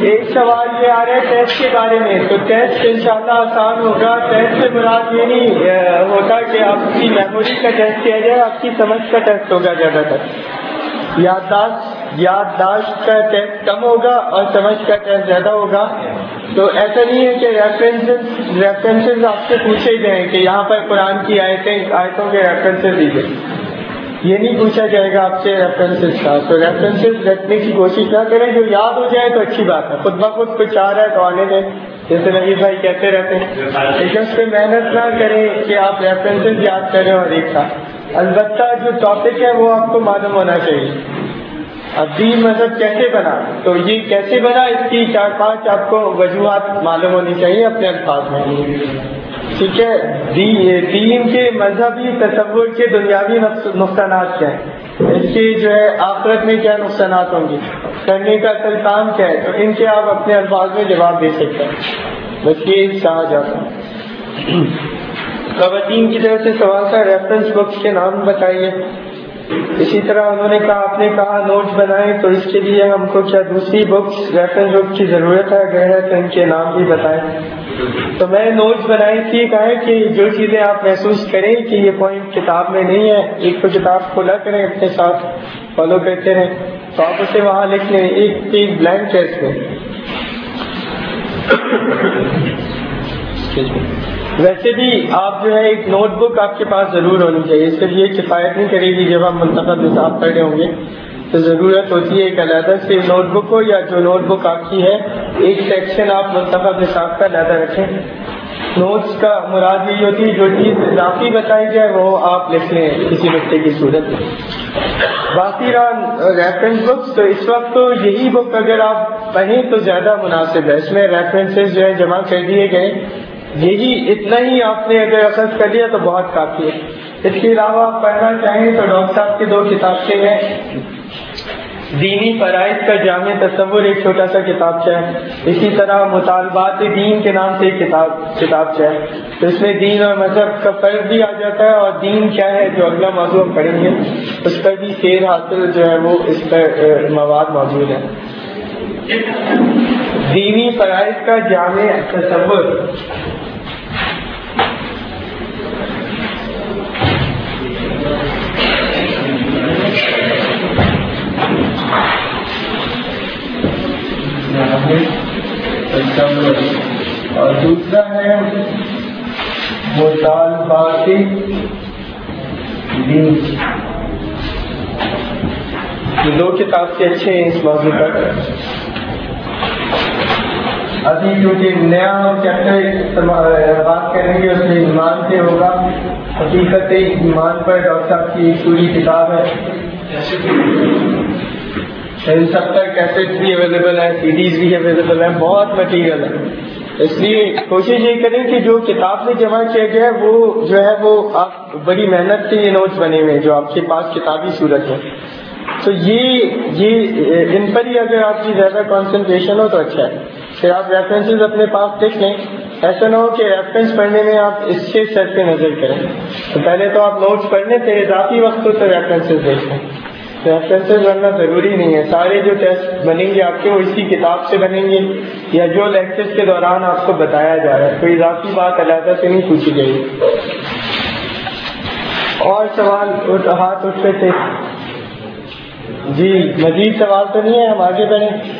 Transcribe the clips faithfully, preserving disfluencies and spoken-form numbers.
ایک سوال یہ آ رہا ہے ٹیسٹ کے بارے میں. تو ٹیسٹ انشاءاللہ آسان ہوگا. ٹیسٹ سے مراد یہ نہیں ہوتا کہ آپ کی میموری کا ٹیسٹ کیا جائے, آپ کی سمجھ کا ٹیسٹ ہوگا. زیادہ تر یادداشت یادداشت کا ٹیسٹ کم ہوگا اور سمجھ کا ٹیسٹ زیادہ ہوگا. تو ایسا نہیں ہے کہ ریفرنسز ریفرنسز آپ سے پوچھے جائیں کہ یہاں پر قرآن کی آیتیں آیتوں کے ریفرنسز دیجیے, یہ نہیں پوچھا جائے گا آپ سے ریفرنسز کا. تو ریفرنسز رکھنے کی کوشش نہ کریں. جو یاد ہو جائے تو اچھی بات ہے, خود بخود کچھ آ رہا ہے تو آنے دیں, جیسے نبی بھائی کہتے رہتے ہیں. لیکن اس پہ محنت نہ کریں کہ آپ ریفرنسز یاد کریں اور ایک ساتھ. البتہ جو ٹاپک ہے وہ آپ کو معلوم ہونا چاہیے. اب دین مذہب کیسے بنا, تو یہ کیسے بنا اس کی چار پانچ آپ کو وجوہات معلوم ہونی چاہیے اپنے الفاظ میں. ٹھیک ہے, دین کے مذہبی تصور کے دنیاوی نقصانات کیا ہیں, اس کے جو ہے آخرت میں کیا نقصانات ہوں گے, کرنے کا اصل کام کیا ہے, تو ان کے آپ اپنے الفاظ میں جواب دے سکتے ہیں. بس یہ کہا جاتا ہے. خواتین کی طرف سے سوال تھا ریفرنس بکس کے نام بتائیے. اسی طرح انہوں نے کہا, آپ نے کہا نوٹس بنائیں, تو اس کے لیے ہم کو کیا دوسری بکس ریفرنس بکس کی ضرورت ہے؟ اگر ہے تو ان کے نام بھی بتائیں. تو میں نوٹس بنائی تھی, کہا ہے کہ جو چیزیں آپ محسوس کریں کہ یہ پوائنٹ کتاب میں نہیں ہے, ایک تو کتاب کھولا کریں اپنے ساتھ, فالو کرتے رہیں, تو آپ اسے وہاں لکھ لیں. ایک پیج بلینک ہے اس میں. ویسے بھی آپ جو ہے ایک نوٹ بک آپ کے پاس ضرور ہونی چاہیے. صرف یہ کفایت نہیں کرے گی. جب ہم منتخب حساب کر رہے ہوں گے تو ضرورت ہوتی ہے ایک علیحدہ سے نوٹ بک ہو, یا جو نوٹ بک آپ کی ہے ایک سیکشن آپ منتخب حساب کا علیحدہ رکھیں. نوٹس کا مراد یہی ہوتی ہے جو چیز اضافی بتائی جائے وہ آپ لکھ لیں کسی نقطے کی صورت میں. باقی رہا ریفرنس بکس, تو اس وقت تو یہی بک اگر آپ پڑھیں تو زیادہ مناسب ہے. اس میں ریفرنسز جو ہے جمع کر دیے گئے, یہی اتنا ہی آپ نے اگر اخذ کر لیا تو بہت کافی ہے. اس کے علاوہ آپ پڑھنا چاہیں تو ڈاکٹر صاحب کے دو کتابیں ہیں. دینی فرائض کا جامع تصور ایک چھوٹا سا کتابچہ ہے. اسی طرح مطالبات دین کے نام سے ایک کتاب کتابچہ ہے. تو اس میں دین اور مذہب کا فرق بھی آ جاتا ہے, اور دین کیا ہے جو اگلا موضوع ہم پڑھیں گے اس پر بھی سیر حاصل جو ہے وہ اس پر مواد موجود ہے. دینی فرائض کا جامع تصور. اور دوسرا ہے مطالبات دین. یہ دو کتاب سے اچھے ہیں اس موضوع پر. ابھی کیونکہ نیا چیپٹر بات کریں گے اس میں ایمان سے ہوگا. حقیقت ایمان پر ڈاکٹر صاحب کی پوری کتاب ہے. ان سب پر کیسٹ بھی اویلیبل ہے, سی ڈیز بھی اویلیبل ہے, بہت مٹیریل ہے. اس لیے کوشش یہ کریں کہ جو کتاب میں جمع کیا گیا ہے وہ جو ہے وہ آپ بڑی محنت سے یہ نوٹس بنے ہوئے جو آپ کے پاس کتابی صورت ہے. تو یہ یہ ان پر ہی اگر آپ کی زیادہ کانسنٹریشن ہو تو اچھا ہے. پھر آپ ریفرنسز اپنے پاس دیکھ لیں. ایسا نہ ہو کہ ریفرنس پڑھنے میں آپ اس سے سر پہ نظر کریں. تو پہلے تو آپ نوٹس پڑھ لیں, پھر اضافی وقت تو ریفرنسز دیکھ لیں. ریفرنسز بننا ضروری نہیں ہے. سارے جو ٹیسٹ بنیں گے آپ کے وہ اسی کتاب سے بنیں گے, یا جو لیکچرز کے دوران آپ کو بتایا جا رہا ہے. کوئی اضافی بات علیحدہ سے نہیں پوچھی گئی. اور سوال ہاتھ اٹھتے تھے جی, مزید سوال تو نہیں ہے, ہم آگے بڑھیں.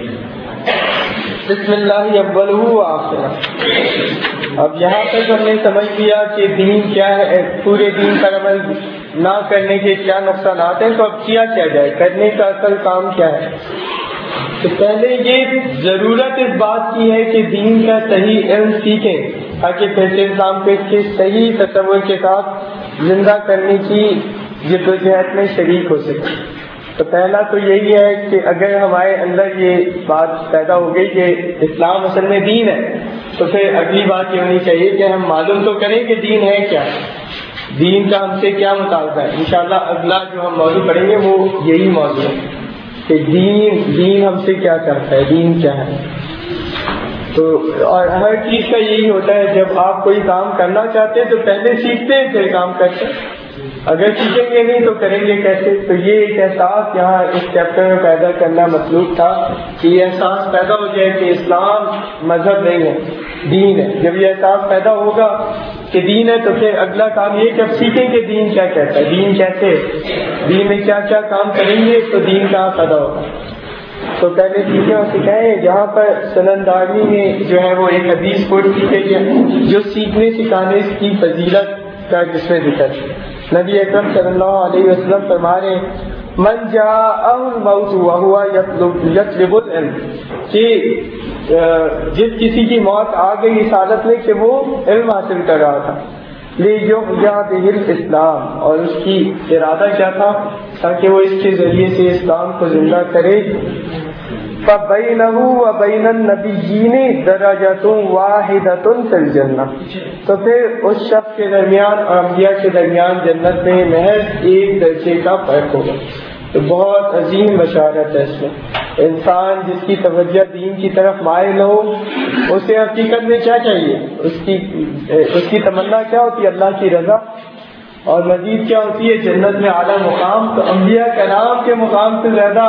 بسم اللہ اولہ وآخرہ. اب یہاں تک ہم نے سمجھ لیا کہ دین کیا ہے, پورے دین پر عمل نہ کرنے کے کیا نقصانات ہیں. تو اب کیا کیا جائے, کرنے کا اصل کام کیا ہے. تو پہلے یہ ضرورت اس بات کی ہے کہ دین کا صحیح علم سیکھیں تاکہ پھر سے انسان کو اس کے صحیح تصور کے ساتھ زندہ کرنے کی جدوجہد میں شریک ہو سکے. تو پہلا تو یہی ہے کہ اگر ہمارے اندر یہ بات پیدا ہو گئی کہ اسلام اصل میں دین ہے, تو پھر اگلی بات یہ ہونی چاہیے کہ ہم معلوم تو کریں کہ دین ہے کیا, دین کا ہم سے کیا مطالبہ ہے. انشاءاللہ اگلا جو ہم موضوع پڑھیں گے وہ یہی موضوع ہے کہ دین دین ہم سے کیا کرتا ہے, دین کیا ہے. تو اور ہر چیز کا یہی ہوتا ہے, جب آپ کوئی کام کرنا چاہتے ہیں تو پہلے سیکھتے ہیں پھر کام کرتے ہیں. اگر سیکھیں گے نہیں تو کریں گے کیسے؟ تو یہ ایک احساس یہاں اس چیپٹر میں پیدا کرنا مطلوب تھا کہ یہ احساس پیدا ہو جائے کہ اسلام مذہب نہیں ہے، دین ہے۔ جب یہ احساس پیدا ہوگا کہ دین ہے تو پھر اگلا کام یہ کہ اب سیکھیں کہ دین کیا کہتا ہے، دین کیسے، دین میں کیا کیا کام کریں گے تو دین کہاں پیدا ہوگا۔ تو پہلے سیکھیں اور سکھائیں۔ جہاں پر سنن دارمی میں جو ہے وہ ایک حدیث کوٹ کی گئی ہے جو سیکھنے سکھانے کی فضیلت کا جس میں ذکر ہے۔ نبی اکرم صلی اللہ علیہ وسلم فرما رہے ہیں من جاءہ الموت وہو یطلب العلم، کہ جس کسی کی موت آ گئی اس حالت میں کہ وہ علم حاصل کر رہا تھا، لیحییٰ بہ الاسلام، اور اس کی ارادہ کیا تھا تاکہ وہ اس کے ذریعے سے اسلام کو زندہ کرے۔ فَبَيْنَهُ وَبَيْنَ النَّبِيِّينَ دَرَجَةٌ وَاحِدَةٌ فِي الْجَنَّةِ، تو پھر اس شخص کے درمیان اور انبیاء کے درمیان جنت میں محض ایک درجے کا فرق ہوگا۔ تو بہت عظیم بشارت ہے اس میں۔ انسان جس کی توجہ دین کی طرف مائل ہو اسے حقیقت میں کیا چاہیے، اس کی اس کی تمنا کیا ہوتی ہے؟ اللہ کی رضا، اور مزید کیا ہوتی ہے؟ جنت میں اعلیٰ مقام۔ تو انبیاء کرام کے مقام سے زیادہ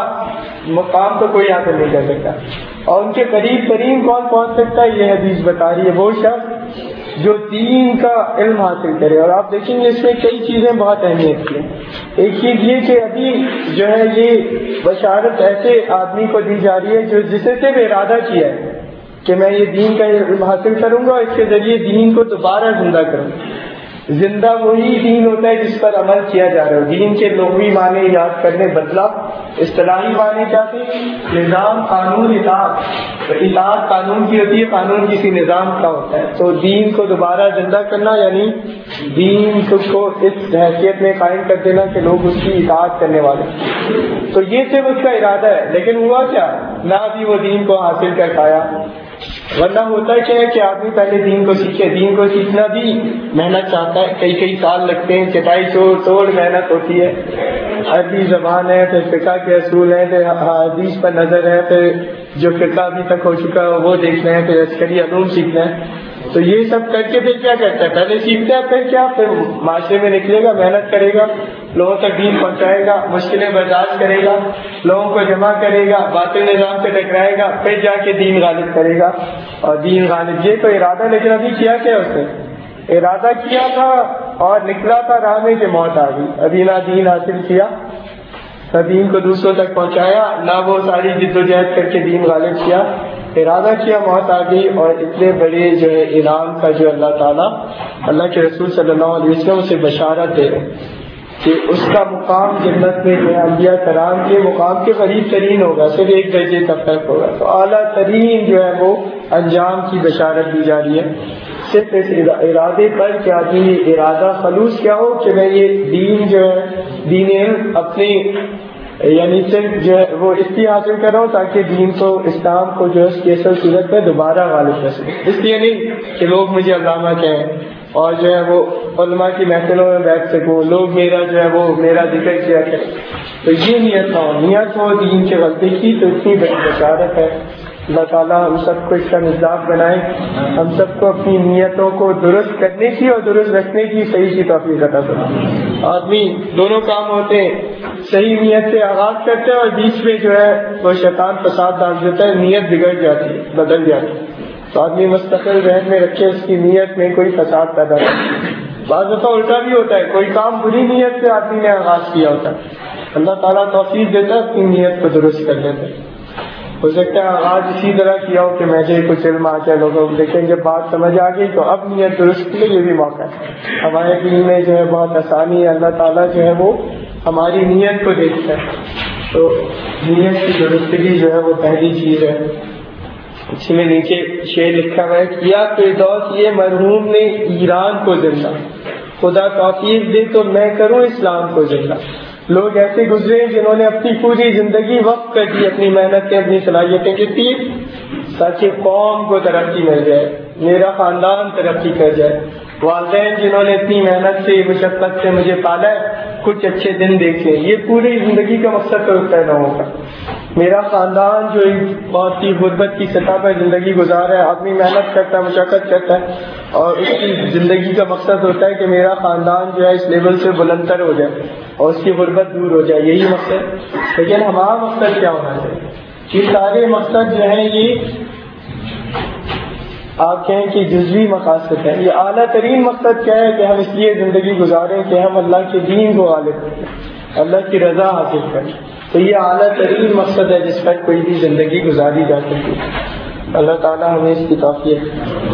مقام تو کوئی حاصل نہیں کر سکتا، اور ان کے قریب ترین کون پہنچ سکتا ہے؟ یہ حدیث بتا رہی ہے وہ شخص جو دین کا علم حاصل کرے۔ اور آپ دیکھیں گے اس میں کئی چیزیں بہت اہمیت کی ہیں۔ ایک چیز یہ کہ ابھی جو ہے یہ بشارت ایسے آدمی کو دی جا رہی ہے جو جسے صرف ارادہ کیا ہے کہ میں یہ دین کا علم حاصل کروں گا اور اس کے ذریعے دین کو دوبارہ زندہ کروں گا۔ زندہ وہی دین ہوتا ہے جس پر عمل کیا جا رہا ہے۔ دین کے لغوی معنی یاد کرنے بدلا، اصطلاحی معنی کیا تھے؟ نظام، قانون، اطاعت۔ اطاعت قانون کی ہوتی ہے، قانون کسی نظام کا ہوتا ہے۔ تو دین کو دوبارہ زندہ کرنا یعنی دین کو اس حیثیت میں قائم کر دینا کہ لوگ اس کی اطاعت کرنے والے۔ تو یہ صرف اس کا ارادہ ہے، لیکن ہوا کیا؟ نہ بھی وہ دین کو حاصل کر پایا۔ ورنہ ہوتا کیا ہے کہ آدمی پہلے دین کو سیکھے۔ دین کو سیکھنا بھی محنت چاہتا ہے، کئی کئی سال لگتے ہیں، چٹائی چوڑ توڑ محنت ہوتی ہے۔ عربی زبان ہے، پھر فقہ کے اصول ہیں، پھر حدیث پر نظر ہے، پھر جو فقہ ابھی تک ہو چکا ہے وہ دیکھنا ہے، پھر عسکری علوم سیکھنا ہے۔ تو یہ سب کر کے پھر کیا کرتا ہے؟ پہلے سیکھتا ہے، پھر کیا؟ پھر معاشرے میں نکلے گا، محنت کرے گا، لوگوں تک دین پہنچائے گا، مشکلیں برداشت کرے گا، لوگوں کو جمع کرے گا، باطل نظام سے ٹکرائے گا، پھر جا کے دین غالب کرے گا اور دین غالب۔ یہ تو ارادہ، لیکن ابھی کیا کیا اس نے؟ ارادہ کیا تھا اور نکلا تھا راہ میں کہ موت آ گئی۔ ابھی نہ دین حاصل کیا، نہ دین کو دوسروں تک پہنچایا، نہ وہ ساری جد و جہد کر کے دین غالب کیا۔ ارادہ کیا، موت آ گئی، اور اتنے بڑے جو ہے انعام کا جو اللہ تعالیٰ اللہ کے رسول صلی اللہ علیہ وسلم اسے بشارت دے رہے کہ اس کا مقام جنت میں جو ہے انبیاء کرام کے مقام کے قریب ترین ہوگا، صرف ایک درجے کا فرق ہوگا۔ تو اعلیٰ ترین جو ہے وہ انجام کی بشارت دی جا رہی ہے، صرف اس ارادے پر کہ آدمی ارادہ خلوص کیا ہو کہ میں یہ دین جو ہے دین علم اپنی یعنی صرف جو ہے وہ اس لیے حاصل کر رہا ہوں تاکہ دین کو، اسلام کو جو ہے اس کی اصل صورت میں دوبارہ غالب کر سکے۔ اس لیے نہیں کہ لوگ مجھے علامہ کہیں اور جو ہے وہ علماء کی محفلوں میں بیٹھ سکوں، لوگ میرا جو ہے وہ میرا ذکر کیا کریں۔ تو یہ نیت نہ ہو، نیت ہو دین کے غلطی کی، تو اتنی بڑی بشارت ہے۔ اللہ تعالیٰ ہم سب کو اس کا مزاج بنائے، ہم سب کو اپنی نیتوں کو درست کرنے کی اور درست رکھنے کی صحیح کی توفیق عطا فرمائے۔ آدمی دونوں کام ہوتے ہیں، صحیح نیت سے آغاز کرتے ہیں اور بیچ میں جو ہے وہ شیطان فساد ڈال دیتا ہے، نیت بگڑ جاتی ہے، بدل جاتی ہے۔ تو آدمی مستقل ذہن میں رکھے اس کی نیت میں کوئی فساد پیدا نہیں۔ بعض دفعہ الٹا بھی ہوتا ہے، کوئی کام بری نیت سے آدمی نے آغاز کیا ہوتا ہے، اللہ تعالیٰ توفیق دیتا ہے اپنی نیت کو درست کر لیتے ہیں۔ ہو سکتا ہے آغاز اسی طرح کیا ہو کہ مجھے کچھ علم آ جائے لوگوں کو، لیکن جب بات سمجھ آ گئی تو اب نیت درست کے لیے یہ بھی موقع ہے۔ ہمارے دین میں جو ہے بہت آسانی ہے، اللہ تعالیٰ جو ہے وہ ہماری نیت کو دیکھتا ہے، تو نیت کی درستگی جو ہے وہ پہلی چیز ہے۔ اس میں نیچے شعر لکھا ہوا ہے، کیا فردوس یہ مرحوم نے ایران کو زندہ، خدا توفیق دے تو میں کروں اسلام کو زندہ۔ لوگ ایسے گزرے جنہوں نے اپنی پوری زندگی وقف کر دی، اپنی محنتیں، اپنی صلاحیتیں کتنی، تاکہ قوم کو ترقی مل جائے، میرا خاندان ترقی کر جائے۔ والدین جنہوں نے اتنی محنت سے، مشقت سے مجھے پالا ہے، کچھ اچھے دن دیکھیں. یہ پوری زندگی کا مقصد تو ہوتا ہے لوگوں کا. میرا خاندان جو بہت ہی غربت کی سطح پر زندگی گزار ہے, آدمی محنت کرتا ہے, مشقت کرتا ہے, اور اس کی زندگی کا مقصد ہوتا ہے کہ میرا خاندان جو ہے اس لیول سے بلند تر ہو جائے اور اس کی غربت دور ہو جائے, یہی مقصد. لیکن ہمارا مقصد کیا ہونا چاہیے؟ یہ سارے مقصد جو ہیں یہ آپ کہیں کہ جزوی مقاصد ہیں. یہ اعلیٰ ترین مقصد کیا ہے کہ ہم اس لیے زندگی گزاریں کہ ہم اللہ کے دین کو غالب کریں, اللہ کی رضا حاصل کریں. تو یہ اعلیٰ ترین مقصد ہے جس پر کوئی بھی زندگی گزاری جا سکتی ہے. اللہ تعالیٰ ہمیں اس کی توفیق.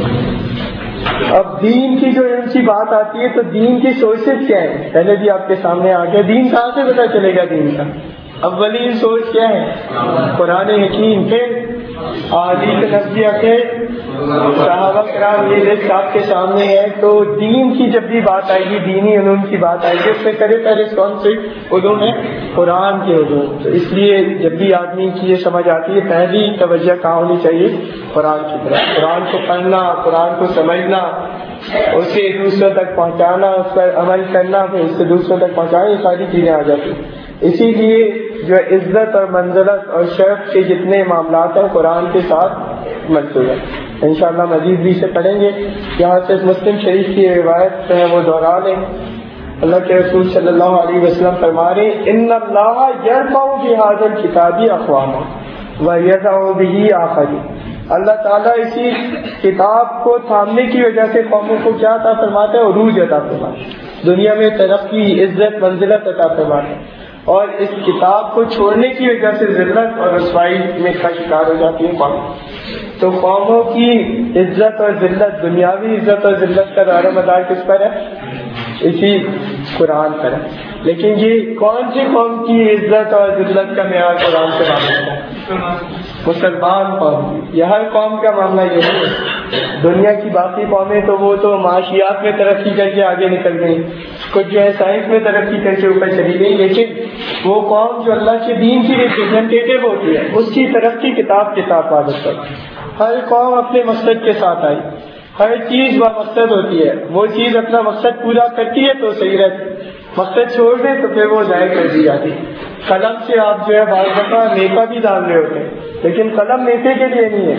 اب دین کی جو علم کی بات آتی ہے تو دین کی سورسز کیا ہے, پہلے بھی آپ کے سامنے آ گیا. دین کہاں سے پتہ چلے گا؟ دین کا اولین سورس کیا ہے؟ قرآن حکیم, پھر احادیث نبویہ, پھر صحابہ کرام. یہ لسٹ آپ کے سامنے ہے. تو دین کی جب بھی بات آئے گی, دینی علوم کی بات آئے گی, اس سے کرے پہلے کون سے علوم ہے؟ قرآن کے علوم. تو اس لیے جب بھی آدمی کی یہ سمجھ آتی ہے پہلی توجہ کہاں ہونی چاہیے؟ قرآن کی طرف. قرآن کو پڑھنا, قرآن کو سمجھنا, اسے دوسروں تک پہنچانا, اس پر عمل کرنا, پھر اس سے دوسروں تک پہنچانا, یہ ساری چیزیں آ جاتی ہیں. اسی لیے جو عزت اور منزلت اور شرف کے جتنے معاملات ہیں قرآن کے ساتھ منسوب ہیں. انشاءاللہ مزید بھی سے پڑھیں گے. یہاں سے مسلم شریف کی روایت ہے وہ دوہرا لیں. اللہ کے رسول صلی اللہ علیہ وسلم فرما رہے ہیں, ان اللہ یرفع بہذا الکتاب اقواما ویضع بہ آخرین. اللہ تعالیٰ اسی کتاب کو تھامنے کی وجہ سے قوموں کو کیا عطا فرماتا ہے؟ عروج عطا فرماتا ہے, دنیا میں ترقی, عزت, منزلت عطا فرماتا ہے. اور اس کتاب کو چھوڑنے کی وجہ سے ذلت اور رسوائی میں کا شکار ہو جاتی ہے قوم. تو قوموں کی عزت اور ذلت, دنیاوی عزت اور ذلت کا دار و مدار کس پر ہے؟ اسی قرآن پر ہے. لیکن یہ کون سی قوم کی عزت اور ذلت کا معیار قرآن سے معلوم ہے؟ مسلمان قوم. یہ ہر قوم کا معاملہ یہ ہے. دنیا کی باقی قومیں تو وہ تو معاشیات میں ترقی کر کے آگے نکل گئی, کچھ جو ہے سائنس میں ترقی کر کے اوپر چلی گئی, لیکن وہ قوم جو اللہ کے دین کی ریپرزینٹیٹیو ہوتی ہے اس کی ترقی کتاب کے ساتھ عادت کرتی ہے. ہر قوم اپنے مقصد کے ساتھ آئی, ہر چیز وہ مقصد ہوتی ہے, وہ چیز اپنا مقصد پورا کرتی ہے تو صحیح رہتی, مقصد چھوڑ دیں تو پھر وہ ضائع کر دی جاتی. قلم سے آپ جو ہے بعض دفعہ نیکا بھی ڈال رہے ہوتے ہیں, لیکن قلم نیکے کے لیے نہیں ہے,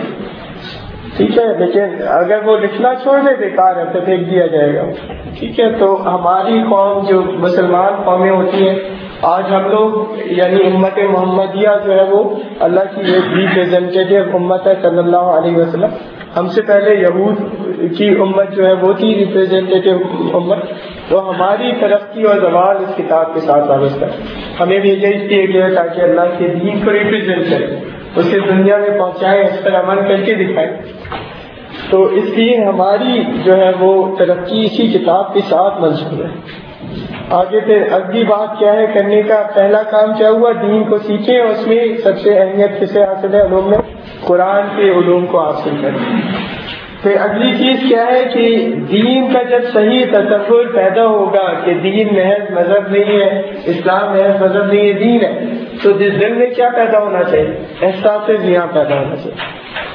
ٹھیک ہے, لیکن اگر وہ لکھنا چھوڑ دے بیکار ہے تو پھینک دیا جائے گا, ٹھیک ہے. تو ہماری قوم جو مسلمان قومیں ہوتی ہیں, آج ہم لوگ یعنی امت محمدیہ جو ہے وہ اللہ کی ایک ریپرزینٹیٹیو امت ہے صلی اللہ علیہ وسلم. ہم سے پہلے یہود کی امت جو ہے وہ تھی ریپرزینٹیٹیو امت. تو ہماری ترقی اور زوال اس کتاب کے ساتھ وابستہ ہے. ہمیں بھیجا اس لیے گیا تاکہ اللہ کے دین کو ریپرزینٹ کریں, اسے دنیا میں پہنچائیں, اس پر عمل کر کے دکھائیں. تو اس لیے ہماری جو ہے وہ ترقی اسی کتاب کے ساتھ منسوب ہے. آگے پھر اگلی بات کیا ہے کرنے کا؟ پہلا کام کیا ہوا؟ دین کو سیکھیں, اور اس میں سب سے اہمیت کسے حاصل ہے علوم میں؟ قرآن کے علوم کو حاصل کریں. پھر اگلی چیز کیا ہے کہ دین کا جب صحیح تصور پیدا ہوگا کہ دین محض مذہب نہیں ہے, اسلام محض مذہب نہیں ہے, دین ہے, تو جس دل میں کیا پیدا ہونا چاہیے؟ احساس زیاں پیدا ہونا چاہیے,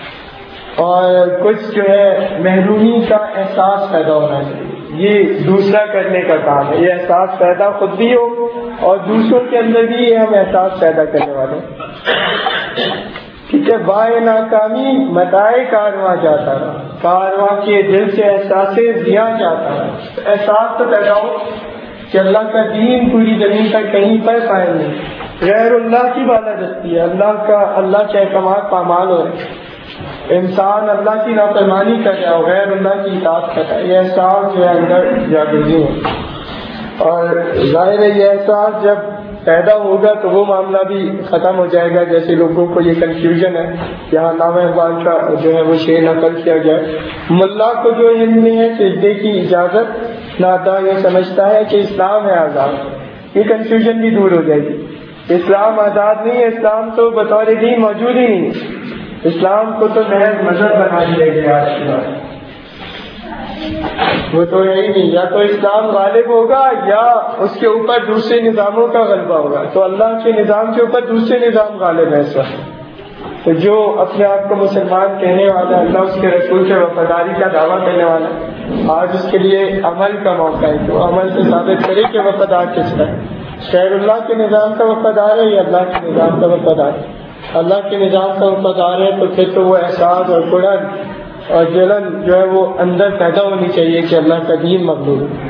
اور کچھ جو ہے محرومی کا احساس پیدا ہونا چاہیے. یہ دوسرا کرنے کا کام ہے. یہ احساس پیدا خود بھی ہو اور دوسروں کے اندر بھی یہ ہم احساس پیدا کرنے والے ہیں, ٹھیک ہے. بائے ناکامی متائے کارواں جاتا رہا, کارواں کے دل سے احساس زیاں جاتا رہا. احساس تو پیدا ہو کہ اللہ کا دین پوری زمین پر کہیں پر قائم نہیں, غیر اللہ کی بالادستی ہے, اللہ کا اللہ کے احکامات پامال ہو رہے, انسان اللہ کی نافرمانی کر رہا ہو, غیر اللہ کی اطاعت کر رہا ہے. یہ احساس جو ہے اندر جاگردی ہے, اور ظاہر ہے یہ احساس جب پیدا ہوگا تو وہ معاملہ بھی ختم ہو جائے گا. جیسے لوگوں کو یہ کنفیوژن ہے, یہاں نام اقبال کا جو ہے وہ شعر نقل کیا جائے, ملا کو جو علم میں ہے سجدے کی اجازت نادا یہ سمجھتا ہے کہ اسلام ہے آزاد. یہ کنفیوژن بھی دور ہو جائے گی. اسلام آزاد نہیں ہے, اسلام تو بطور دین موجود ہی نہیں ہے. اسلام کو تو محض مذہب بنا دیا گیا آج کے بعد, وہ تو یہی نہیں, یا تو اسلام غالب ہوگا یا اس کے اوپر دوسرے نظاموں کا غلبہ ہوگا. تو اللہ کے نظام کے اوپر دوسرے نظام غالب ہے اس وقت. تو جو اپنے آپ کو مسلمان کہنے والا، اللہ اس کے رسول کے وفاداری کا دعویٰ کرنے والا، آج اس کے لیے عمل کا موقع ہے کہ وہ عمل سے ثابت کرے کہ وفادار کس کا ہے، شہر اللہ کے نظام کا وفادار ہے یا اللہ کے نظام کا وفادار ہے۔ اللہ کے نظام کا وفادار ہے تو پھر تو وہ احساس اور قرآن اور جلن جو ہے وہ اندر پیدا ہونی چاہیے کہ اللہ کا دین مقبول ہے۔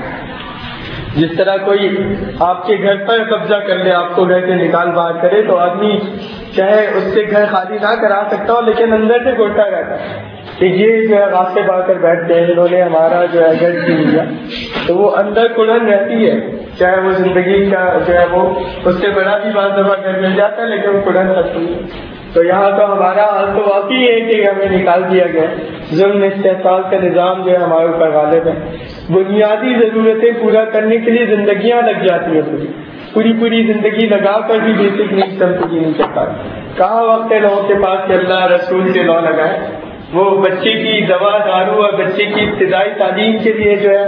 جس طرح کوئی آپ کے گھر پر قبضہ کر لے، آپ کو گھر سے نکال باہر کرے، تو آدمی چاہے اس سے گھر خالی نہ کرا سکتا ہو لیکن اندر سے گھٹتا رہتا ہے کہ یہ جو ہے غاصب آ کر بیٹھ گئے، انہوں نے ہمارا جو ہے گھر چھین لیا، تو وہ اندر کڑن رہتی ہے، چاہے وہ زندگی کا جو ہے وہ اس سے بڑا بھی بعض دفعہ گھر مل جاتا ہے لیکن وہ کڑن رہتی ہے۔ تو یہاں تو ہمارا حال تو واقعی ہے کہ ہمیں نکال دیا گیا، ظلم استحصال کا نظام جو ہے ہمارے اوپر غالب ہے۔ بنیادی ضرورتیں پورا کرنے کے لیے زندگیاں لگ جاتی ہیں، پوری پوری پوری زندگی لگا کر بھی بیسک نیڈ سب پوری نہیں کر پاتی۔ کہاں وقت ہے لوگوں کے پاس کہ اللہ رسول کے لو لگائے؟ وہ بچے کی دوا دارو اور بچے کی ابتدائی تعلیم کے لیے جو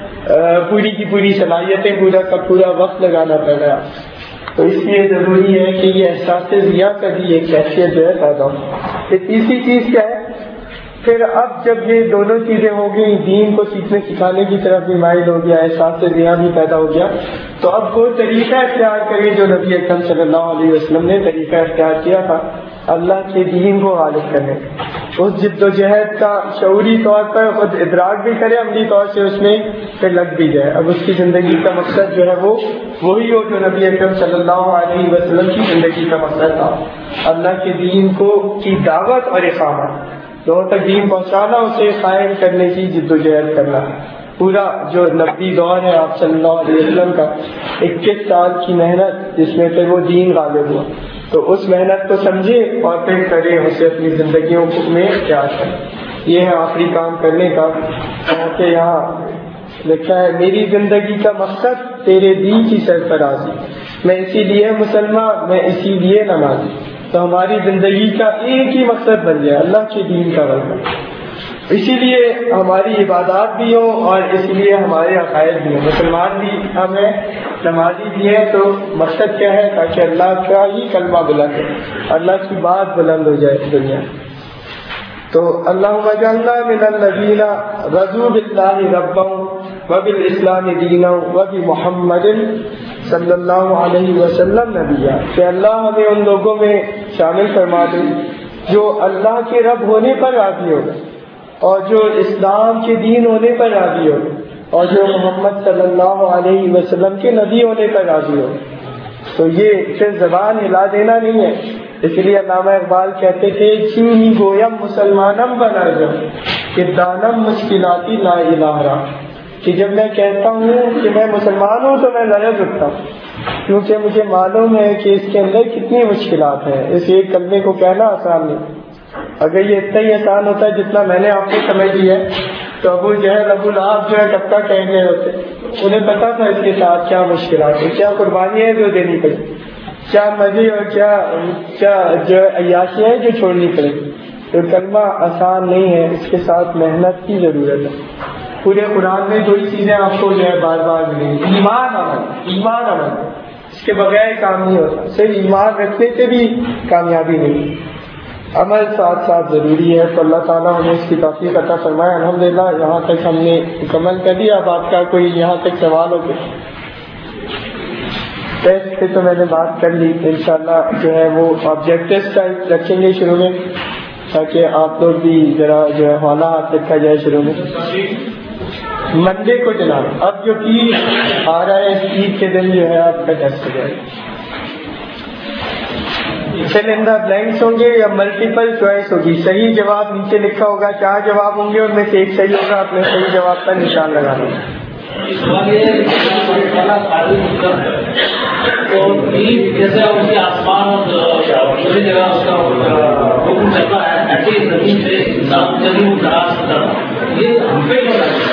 ہے پوری کی پوری صلاحیتیں، پورا کا پورا وقت لگانا پڑ رہا ہے۔ تو اس لیے ضروری ہے کہ یہ احساس ضیاء کا بھی ایک کیفیت جو ہے پیدا ہو۔ یہ تیسری چیز کیا ہے؟ پھر اب جب یہ دونوں چیزیں ہو گئی، دین کو سیکھنے سکھانے کی طرف بھی مائل ہو گیا، احساس ضیاء بھی پیدا ہو گیا، تو اب وہ طریقہ اختیار کرے جو نبی اکرم صلی اللہ علیہ وسلم نے طریقہ اختیار کیا تھا اللہ کے دین کو غالب کرنے، اس جد و جہد کا شعوری طور پر خود ادراک بھی کرے، عملی طور سے اس میں پھر لگ بھی جائے۔ اب اس کی زندگی کا مقصد جو ہے وہ وہی ہو جو نبی اکرم صلی اللہ علیہ وسلم کی زندگی کا مقصد تھا، اللہ کے دین کو کی دعوت اور اقامت، لوگوں تک دین پہنچانا، اسے قائم کرنے کی جد و جہد کرنا۔ پورا جو نبی دور ہے آپ صلی اللہ علیہ وسلم کا، اکیس سال کی محنت جس میں پھر وہ دین غالب ہوا، تو اس محنت کو سمجھے اور پھر کرے، اسے اپنی زندگیوں میں اختیار کرے۔ یہ ہے آخری کام کرنے کا کہ یہاں لکھا ہے میری زندگی کا مقصد تیرے دین کی سرفرازی، میں اسی لیے مسلمان، میں اسی لیے نمازی۔ تو ہماری زندگی کا ایک ہی مقصد بن جائے، اللہ کے دین کا بننا، اسی لیے ہماری عبادات بھی ہوں اور اس لیے ہمارے عقائد بھی ہوں، مسلمان بھی ہم ہیں، نمازی بھی ہیں، تو مقصد کیا ہے؟ تاکہ اللہ کا ہی کلمہ بلند ہو، اللہ کی بات بلند ہو جائے دنیا۔ تو اللہم اجعلنا من الذین رضوا باللہ ربا وبالاسلام دینا وبمحمد صلی اللہ علیہ وسلم نبیا، کہ اللہ ہمیں ان لوگوں میں شامل فرما دے جو اللہ کے رب ہونے پر راضی ہو اور جو اسلام کے دین ہونے پر راضی ہو اور جو محمد صلی اللہ علیہ وسلم کے نبی ہونے پر راضی ہو۔ تو یہ صرف زبان ہلا دینا نہیں ہے، اس لیے علامہ اقبال کہتے تھے چینی گویم مسلمانم بنا جا کہ دانم مشکلاتی لا الہ را، کہ جب میں کہتا ہوں کہ میں مسلمان ہوں تو میں لرز اٹھتا ہوں، کیونکہ مجھے معلوم ہے کہ اس کے اندر کتنی مشکلات ہیں۔ اس ایک کلمے کو کہنا آسان نہیں، اگر یہ اتنا ہی آسان ہوتا ہے جتنا میں نے آپ کو سمجھ لیا تو ابو جہل ابو لہب جو ہے کب کا کہہ رہے ہوتے، انہیں پتا تھا اس کے ساتھ کیا مشکلات ہیں، کیا قربانیاں جو دینی پڑی، کیا مزے اور کیا کیا جو عیاشیاں ہیں جو چھوڑنی پڑے گی۔ تو کلمہ آسان نہیں ہے، اس کے ساتھ محنت کی ضرورت ہے۔ پورے قرآن میں دو ہی چیزیں آپ کو جو ہے بار بار ملیں گی، ایمان عمل، ایمان عمل، اس کے بغیر کام نہیں ہوتا، صرف ایمان رکھنے سے بھی کامیابی نہیں، عمل ساتھ ساتھ ضروری ہے۔ تو اللہ تعالیٰ ہمیں اس کی توفیق عطا فرمائے۔ الحمدللہ یہاں تک ہم نے مکمل کر دیا۔ اب آپ کا کوئی یہاں تک سوال ہو گیا؟ ٹیسٹ پہ تو میں نے بات کر لی، انشاءاللہ جو ہے وہ آبجیکٹیوز کا رکھیں گے شروع میں، تاکہ آپ لوگ بھی ذرا جو ہے حوالہ ہاتھ رکھا جائے شروع میں۔ منڈے کو جناب اب جو عید آ رہا ہے، اس عید کے دن جو ہے آپ کا ٹیسٹ ہو جائے گا۔ فل ان دا بلینکس ہوں گے یا ملٹیپل چوائس ہوگی؟ صحیح جواب نیچے لکھا ہوگا، چار جواب ہوں گے، ان میں سے ایک صحیح ہوگا، اپنے صحیح جواب پر نشان لگانا۔ جیسے اس کے آسمان اور پوری جگہ اس کا حکم چلتا ہے، ایسے ہی زمین سے انسان جب وہ دراز کرتا یہ ہم پہ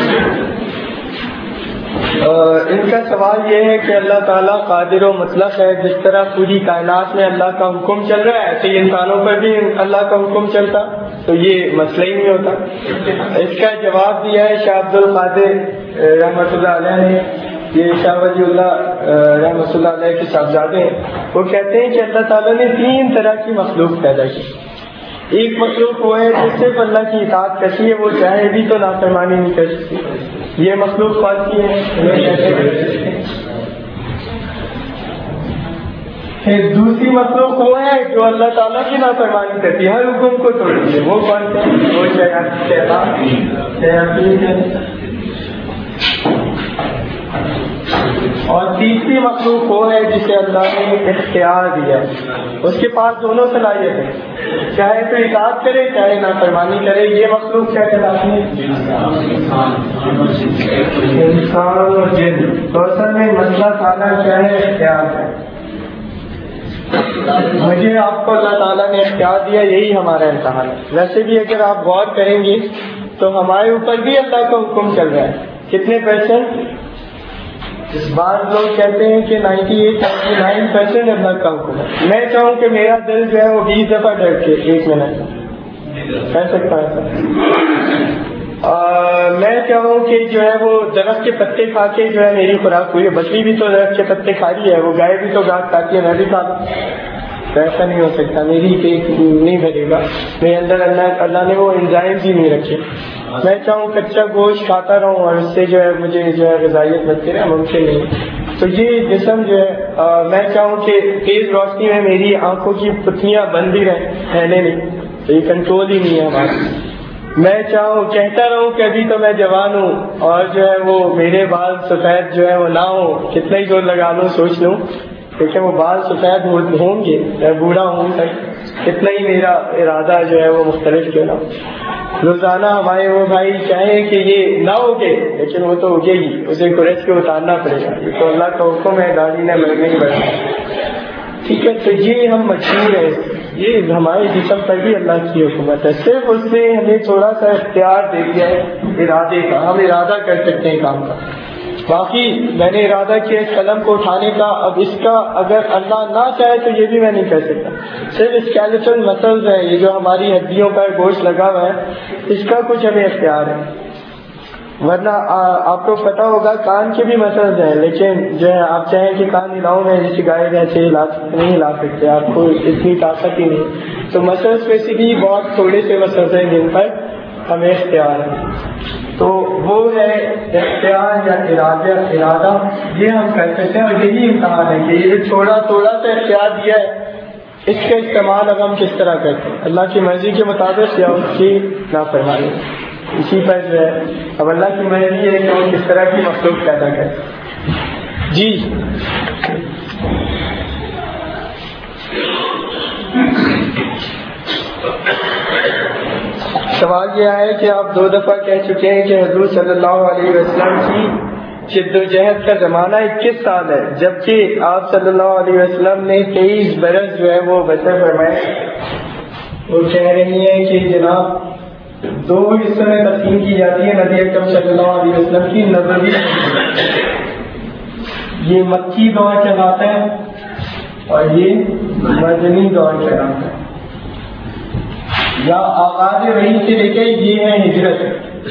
ان کا سوال یہ ہے کہ اللہ تعالیٰ قادر و مطلق ہے، جس طرح پوری کائنات میں اللہ کا حکم چل رہا ہے ایسے ہی انسانوں پر بھی اللہ کا حکم چلتا، تو یہ مسئلہ ہی نہیں ہوتا۔ اس کا جواب دیا ہے شاہ عبد القادر رحمۃ اللہ علیہ نے، یہ شاہ ولی اللہ رحمۃ اللہ علیہ کے صاحبزادے ہیں، وہ کہتے ہیں کہ اللہ تعالیٰ نے تین طرح کی مخلوق پیدا کی۔ ایک مخلوق وہ ہے جو صرف اللہ کی اطاعت کرتی ہے، وہ چاہے بھی تو نافرمانی نہیں کر سکتی. یہ مخلوق کون سی ہے؟ پھر دوسری مخلوق وہ ہے جو اللہ تعالیٰ کی نافرمانی کرتی ہے، ہر حکم کو توڑتی ہے. وہ کون سی ہے؟ وہ شیطان. اور تیسری مخلوق وہ ہے جسے اللہ نے اختیار دیا ہے، اس کے پاس دونوں صلاحیت ہے، چاہے تو اطاعت کرے چاہے نافرمانی کرے. یہ مخلوق کیا کہلاتی ہے؟ انسان اور جن. تو اصل میں مسئلہ سارا کیا ہے؟ اختیار ہے. مجھے آپ کو اللہ تعالیٰ نے اختیار دیا، یہی ہمارا امتحان ہے. ویسے بھی اگر آپ غور کریں گے تو ہمارے اوپر بھی اللہ کا حکم چل رہا ہے. کتنے پرسنٹ؟ بعض لوگ کہتے ہیں کہ ninety eight ninety nine percent اللہ کا حکم ہے. میں چاہوں کہ میرا دل جو ہے وہ بیس دفعہ ڈر کے ایک منٹ کہہ سکتا ہے. میں چاہوں کہ جو ہے وہ درخت کے پتے کھا کے جو ہے میری خوراک ہوئی ہے. بچی بھی تو درخت کے پتے کھا رہی ہے، وہ گائے بھی تو گھاس کھاتی ہے، میں بھی کھاتا ہوں. ایسا نہیں ہو سکتا، میری پیٹ نہیں بھرے گا. میرے اندر اللہ اللہ نے وہ انزائم بھی نہیں رکھے. میں چاہوں کچا گوشت کھاتا رہوں اور اس سے جو ہے مجھے جو ہے غذائیت ملتی رہے، ممکن نہیں. تو یہ جسم جو ہے میں چاہوں کہ تیز روشنی میں میری آنکھوں کی پتلیاں بند ہی رہیں، پھیلے نہیں، تو یہ کنٹرول ہی نہیں ہے ہمارا. میں چاہوں کہتا رہوں کہ ابھی تو میں جوان ہوں اور جو ہے وہ میرے بال سفید جو ہے وہ نہ ہو، کتنا ہی زور لگا لوں سوچ لوں، لیکن وہ بال سفید ہوں گے، میں بوڑھا ہوں تک کتنا ہی میرا ارادہ جو ہے وہ مختلف کیوں نہ ہو. روزانہ ہمارے وہ بھائی چاہیں کہ یہ نہ ہوگے لیکن وہ تو اگے گی، اسے کورج کے اتارنا پڑے گا. یہ تو اللہ کا حکم ہے، گاڑی نے لگنے ہی پڑے گا. ٹھیک ہے، تو یہ ہم مجبور ہیں، یہ ہمارے جسم پر بھی اللہ کی حکومت ہے. صرف اس نے ہمیں تھوڑا سا اختیار دے دیا ہے ارادے کا، ہم ارادہ کر سکتے ہیں کام کا. باقی میں نے ارادہ کیا اس قلم کو اٹھانے کا، اب اس کا اگر اللہ نہ چاہے تو یہ بھی میں نہیں کر سکتا. صرف اسکیلیٹل مسلز ہے، یہ جو ہماری ہڈیوں پر گوشت لگا ہوا ہے، اس کا کچھ ہمیں اختیار ہے. ورنہ آپ کو پتا ہوگا کان کے بھی مسلز ہیں، لیکن جو ہے آپ چاہیں کہ کان ہلاؤں میں جیسے گائے جیسے ہلا نہیں ہلا سکتے، آپ کو اتنی طاقت ہی نہیں. تو مسلز بیسیکلی بہت تھوڑے سے مسلز ہیں جن پر ہمیں اختیار ہے. تو وہ ہے اختیار یا ارادہ ارادہ یہ ہم کر سکتے ہیں. اور یہی امتحان ہے کہ یہ چھوڑا تھوڑا سا اختیار دیا ہے، اس کا استعمال اب ہم کس طرح کرتے ہیں، اللہ کی مرضی کے مطابق یا اس کی نافرمانی. اسی پر جو ہے اب اللہ کی مرضی ہے کہ وہ کس طرح کی مخلوق پیدا کرے. جی سوال یہ ہے کہ آپ دو دفعہ کہہ چکے ہیں کہ حضور صلی اللہ علیہ وسلم کی جد و جہد کا زمانہ اکیس سال ہے، جبکہ آپ صلی اللہ علیہ وسلم نے تیئیس برس جو ہے وہ بسر فرمائے. وہ کہہ رہی ہیں کہ جناب دو حصوں میں تقسیم کی جاتی ہے نبی اکرم صلی اللہ علیہ وسلم کی نبوی. یہ مکی دور چلاتا ہے اور یہ مدنی دور چلاتا ہے، یا آغاز وحی سے لے کے یہ ہے ہجرت.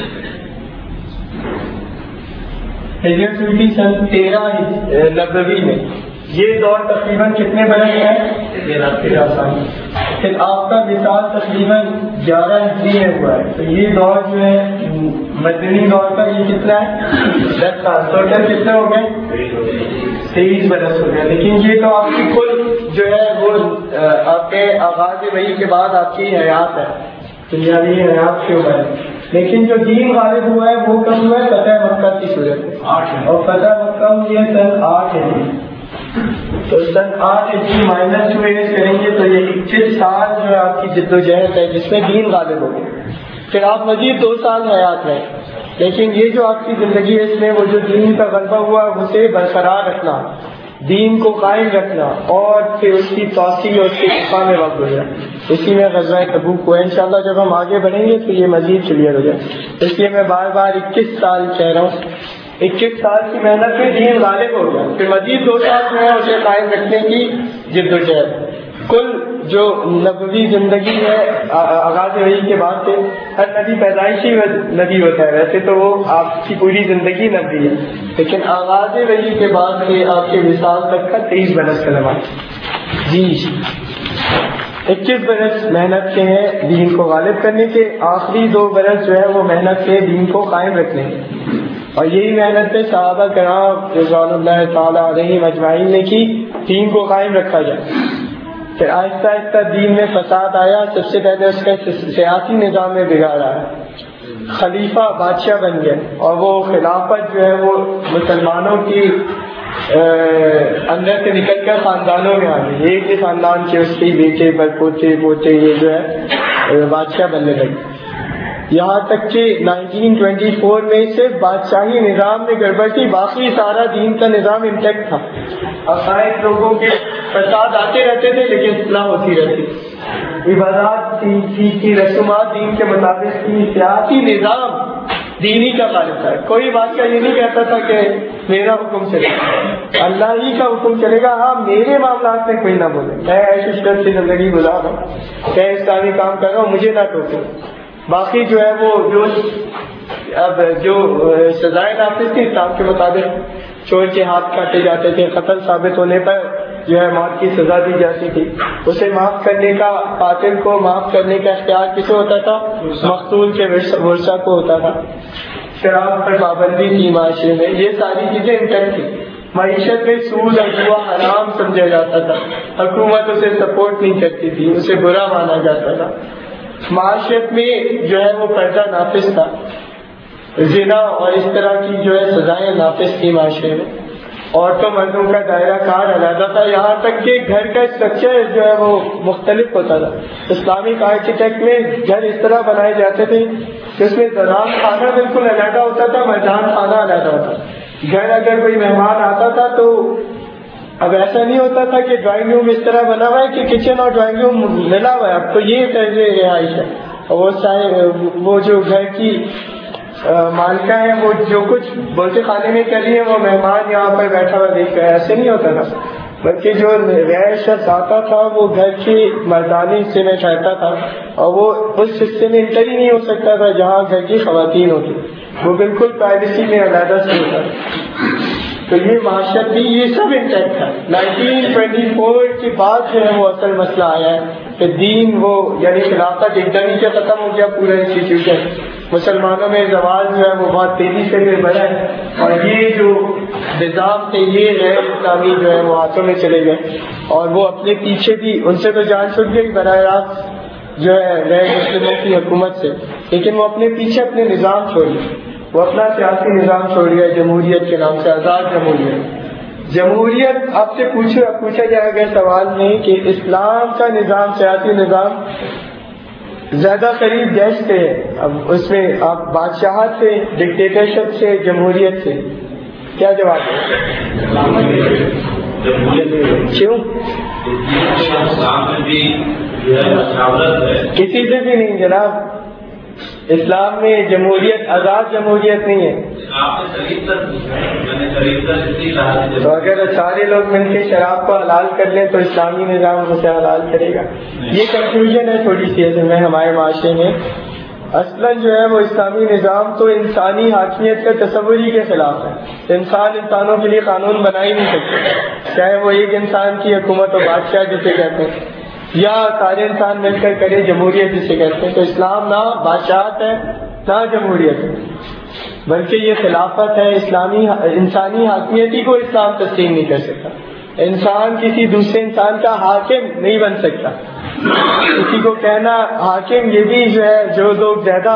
ہجرت ہوئی تھی سن تیرہ نبوی میں. یہ دور تقریباً کتنے برس ہے؟ تیرہ سال. پھر آپ کا وصال تقریباً گیارہ ہجری میں ہوا ہے. تو یہ دور جو ہے مدنی دور کا یہ کتنا ہے؟ دس سال. ٹوٹل کتنے ہو گئے؟ تیئیس برس ہو گیا. لیکن یہ تو آپ کی کل جو ہے وہ آپ کے آغاز وحی کے بعد آپ کی حیات ہے، دنیاوی حیات کے اوپر ہے. لیکن جو دین غالب ہوا ہے وہ کب ہوا ہے؟ فتح مکہ کی صورت میں. اور فتح مکہ ہوئی ہے سن آٹھ ہجری. تو سن آٹھ ہجری مائنس ٹو ایئرس کریں گے تو یہ اکیس سال جو ہے آپ کی جد و جہد ہے جس میں دین غالب ہو گیا. پھر آپ مزید دو سال حیات رہے، لیکن یہ جو آپ کی زندگی ہے اس میں وہ جو دین کا غلبہ ہوا اسے برقرار رکھنا، دین کو قائم رکھنا، اور پھر اس کی توسیع اور اس کے دفاع میں وقت گزرا. اسی میں غزوہ تبوک کو انشاءاللہ جب ہم آگے بڑھیں گے تو یہ مزید کلیئر ہو جائے. اس لیے میں بار بار اکیس سال کہہ رہا ہوں. اکیس سال کی محنت میں دین غالب ہو گیا، پھر مزید دو سال جو ہے اسے قائم رکھنے کی جد و جہد. کل جو نبوی زندگی ہے آغاز وحی کے بعد سے، ہر نبی پیدائشی نبی ہوتا ہے، ویسے تو وہ آپ کی پوری زندگی نبی ہے، لیکن آغاز وحی کے بعد سے آپ کے وصال تک کا تیئیس برس کا زمانہ. جی اکیس برس محنت کے ہیں دین کو غالب کرنے کے، آخری دو برس جو ہے وہ محنت کے دین کو قائم رکھنے کے، اور یہی محنت پہ صحابہ کرام رضوان اللہ تعالیٰ علیہم اجمعین نے کی، دین کو قائم رکھا جائے۔ پھر آہستہ آہستہ دین میں فساد آیا، سب سے پہلے اس کا سیاسی نظام میں بگاڑ آیا، خلیفہ بادشاہ بن گئے، اور وہ خلافت جو ہے وہ مسلمانوں کی اندر سے نکل کر خاندانوں میں آ گئی، ایک ہی خاندان کے اس کے بیٹے پر پوتے پوتے یہ جو ہے بادشاہ بننے لگے، یہاں تک کہ نائنٹین ٹوینٹی فور میں صرف بادشاہی نظام میں گڑبڑ تھی، باقی سارا دین کا نظام انٹیکٹ تھا۔ عقائد لوگوں کے فساد آتے رہتے تھے لیکن اصلاح ہوتی رہتی، عبادات تھی کی رسومات دین کے مطابق تھی، سیاسی نظام دینی کا غالب تھا، کوئی بادشاہ یہ نہیں کہتا تھا کہ میرا حکم چلے گا، اللہ ہی کا حکم چلے گا، ہاں میرے معاملات میں کوئی نہ بولے، میں ایسی شکل سے زندگی گزار رہا ہوں، میں اسلامی کام کر رہا ہوں، مجھے نہ ٹوکے۔ باقی جو ہے وہ جو اب جو سزائیں نافذ تھی اسلام کے مطابق، چور کے ہاتھ کاٹے جاتے تھے، قتل ثابت ہونے پر جو ہے موت کی سزا دی جاتی تھی، اسے معاف کرنے کا، قاتل کو معاف کرنے کا اختیار کسے ہوتا تھا؟ مقتول کے ورثہ کو ہوتا تھا۔ شراب پر پابندی تھی معاشرے میں، یہ ساری چیزیں انٹیکٹ تھی۔ معیشت میں سود اور جوا حرام سمجھا جاتا تھا، حکومت اسے سپورٹ نہیں کرتی تھی، اسے برا مانا جاتا تھا۔ معاشرت میں جو ہے وہ پردہ نافذ تھا، زنا اور اس طرح کی جو ہے سزائیں نافذ تھی معاشرے میں، عورتوں مردوں کا دائرہ کار علیحدہ تھا، یہاں تک کہ گھر کا اسٹرکچر جو ہے وہ مختلف ہوتا تھا۔ اسلامک آرکیٹیکٹ میں گھر اس طرح بنائے جاتے تھے کہ اس میں زنان خانہ بالکل علیحدہ ہوتا تھا، مردان خانہ علیحدہ ہوتا تھا۔ گھر اگر کوئی مہمان آتا تھا تو اب ایسا نہیں ہوتا تھا کہ ڈرائنگ روم اس طرح بنا ہوا ہے کہ کچن اور ڈرائنگ روم ملا ہوا ہے، اب تو یہ طرز رہائش ہے، وہ وہ جو گھر کی مالکہ ہے وہ جو کچھ بولتے خانے میں کر رہی ہے وہ مہمان یہاں پر بیٹھا ہوا دیکھ رہا ہے، ایسے نہیں ہوتا تھا، بلکہ جو رہائش شخص آتا تھا وہ گھر کی مردانی حصے میں ٹھہرتا تھا، اور وہ اس حصے میں انٹر ہی نہیں ہو سکتا تھا جہاں گھر کی خواتین ہوتی، وہ بالکل پرائیویسی میں علیحدہ سے ہوتا تھا۔ تو یہ معاشرت بھی یہ سب انٹیکٹ تھا۔ نائنٹین ٹوینٹی فور کے بعد جو ہے وہ اصل مسئلہ آیا ہے کہ دین وہ یعنی خلافت ایک دم ہی ختم ہو گیا پورا انسٹیٹیوشن، مسلمانوں میں زوال جو ہے وہ بہت تیزی سے بڑھا ہے، اور یہ جو نظام تھے یہ ہے اسلامی جو ہے وہ ہاتھوں میں چلے گئے، اور وہ اپنے پیچھے بھی ان سے تو جان چھوٹ گئی براہ راست جو ہے غیر مسلموں کی حکومت سے، لیکن وہ اپنے پیچھے اپنے نظام چھوڑ گئے، وہ اپنا سیاسی نظام چھوڑ گیا جمہوریت کے نام سے، آزاد جمہوریت۔ جمہوریت آپ سے پوچھا پوچھا جائے گا سوال میں کہ اسلام کا نظام، سیاسی نظام زیادہ قریب گیس سے ہے، اب اس میں آپ بادشاہت سے، ڈکٹیٹرشپ سے، جمہوریت سے کیا جواب ہے؟ کیوں؟ کسی سے بھی نہیں جناب، اسلام میں جمہوریت آزاد جمہوریت نہیں ہے۔ تو اگر سارے لوگ مل کے شراب کو حلال کر لیں تو اسلامی نظام اسے حلال کرے گا؟ یہ کنفیوژن ہے تھوڑی سی اصل میں ہمارے معاشرے میں۔ اصلاً جو ہے وہ اسلامی نظام تو انسانی حاکمیت کا تصور ہی کے خلاف ہے، انسان انسانوں کے لیے قانون بنا ہی نہیں سکتے، چاہے وہ ایک انسان کی حکومت و بادشاہ جسے کہتے ہیں، یا سارے انسان مل کر کرے جمہوریت جسے کہتے ہیں۔ تو اسلام نہ بادشاہت ہے نہ جمہوریت ہے، بلکہ یہ خلافت ہے۔ اسلامی انسانی حاکمیت ہی کو اسلام تسلیم نہیں کر سکتا، انسان کسی دوسرے انسان کا حاکم نہیں بن سکتا۔ کسی کو کہنا حاکم، یہ بھی جو ہے جو لوگ زیادہ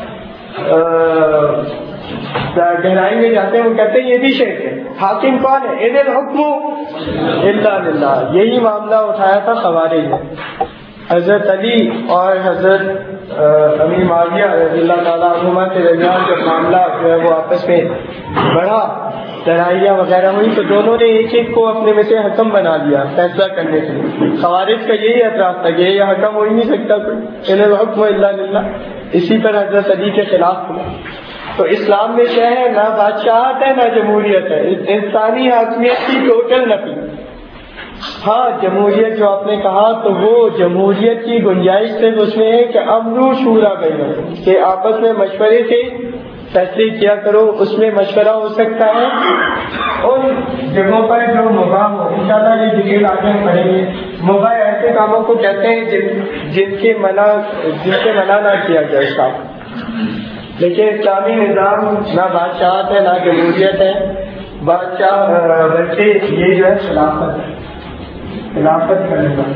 گہرائی میں جاتے ہیں وہ کہتے ہیں یہ بھی شرک ہے۔ حاکم کون ہے؟ ان الحکم الا للہ، یہی معاملہ اٹھایا تھا خوارج نے۔ حضرت علی اور حضرت امیر معاویہ رضی اللہ تعالیٰ عنہما کے درمیان جب معاملہ جو ہے وہ آپس میں بڑھا، لڑائیاں وغیرہ ہوئی، تو دونوں نے ایک ایک کو اپنے میں سے حکم بنا لیا فیصلہ کرنے کے لیے۔ خوارج کا یہی اعتراض تھا کہ یہ حکم ہو ہی نہیں سکتا کوئی، ان الحکم الا للہ۔ اسی پر حضرت علی کے خلاف ہوا۔ تو اسلام میں کیا ہے؟ نہ بادشاہت ہے نہ جمہوریت ہے، انسانی حاکمیت کی ٹوٹل نفی۔ ہاں جمہوریت جو آپ نے کہا تو وہ جمہوریت کی گنجائش صرف اس میں ہے کہ امن و شورا بینکم، کہ آپس میں مشورے سے فیصلے کیا کرو، اس میں مشورہ ہو سکتا ہے۔ ان جگہوں پر جو مقام ہو، انشاءاللہ یہ ڈیٹیل آگے ہم پڑھیں گے، مباح ایسے کاموں کو کہتے ہیں جن جن کے منع جن سے منع نہ کیا جائے صاحب. لیکن اسلامی نظام نہ بادشاہت ہے نہ جمہوریت ہے. بادشاہ بلکہ یہ جو ہے خلافت ہے, خلافت کا نظام.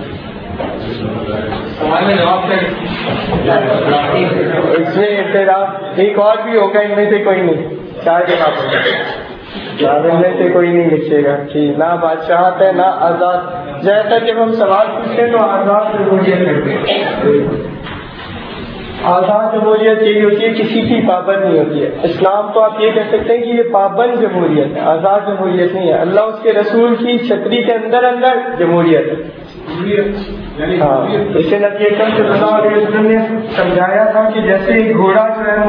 اس میں اعتراف ایک اور بھی ہوگا, ان میں سے کوئی نہیں, چار جواب ہوگا, ان میں سے کوئی نہیں لکھے گا کہ نہ بادشاہت ہے نہ آزاد. جیسا جب ہم سوال پوچھتے ہیں تو آزاد جمہوریت کرتے ہیں. آزاد جمہوریت یہی ہوتی ہے کسی کی پابند نہیں ہوتی ہے. اسلام تو آپ یہ کہہ سکتے ہیں کہ یہ پابند جمہوریت ہے, آزاد جمہوریت نہیں ہے. اللہ اس کے رسول کی چھتری کے اندر اندر جمہوریت ہے. ہاں, اسے نبی اکرم صلی اللہ علیہ وسلم نے سمجھایا تھا کہ جیسے ایک گھوڑا جو ہے وہ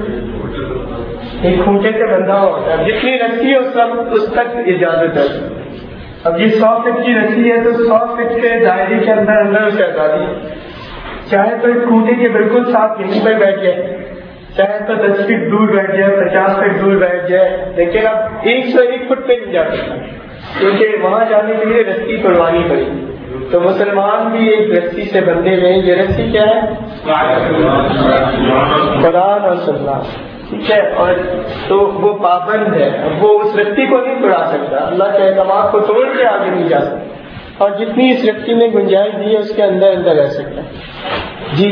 ایک کھوٹے سے بندھا ہوتا ہے, جتنی رسی ہے اس وقت اس تک اجازت ہے. اب یہ سو فٹ کی رسی ہے تو سو فٹ کے دائرے کے اندر اندر اسے آزادی ہے. چاہے تو اس کھوٹے کے بالکل ساتھ یہیں پر بیٹھ جائے, چاہے تو دس فٹ دور بیٹھ جائے, پچاس فٹ دور بیٹھ جائے, لیکن اب ایک سو ایک فٹ پہ نہیں جا سکتا کیونکہ وہاں جانے کے لیے رسی توڑوانی پڑے گی. تو مسلمان بھی ایک رسی سے بندھے ہوئے ہیں. یہ رسی کیا ہے؟ قرآن اور سنت, ٹھیک ہے. اور تو وہ پابند ہے, وہ اس رسی کو نہیں توڑا سکتا. اللہ کے احکامات کو توڑ کے آگے نہیں جا سکتا, اور جتنی اس رسی میں گنجائش دی ہے اس کے اندر اندر رہ سکتا ہے. جی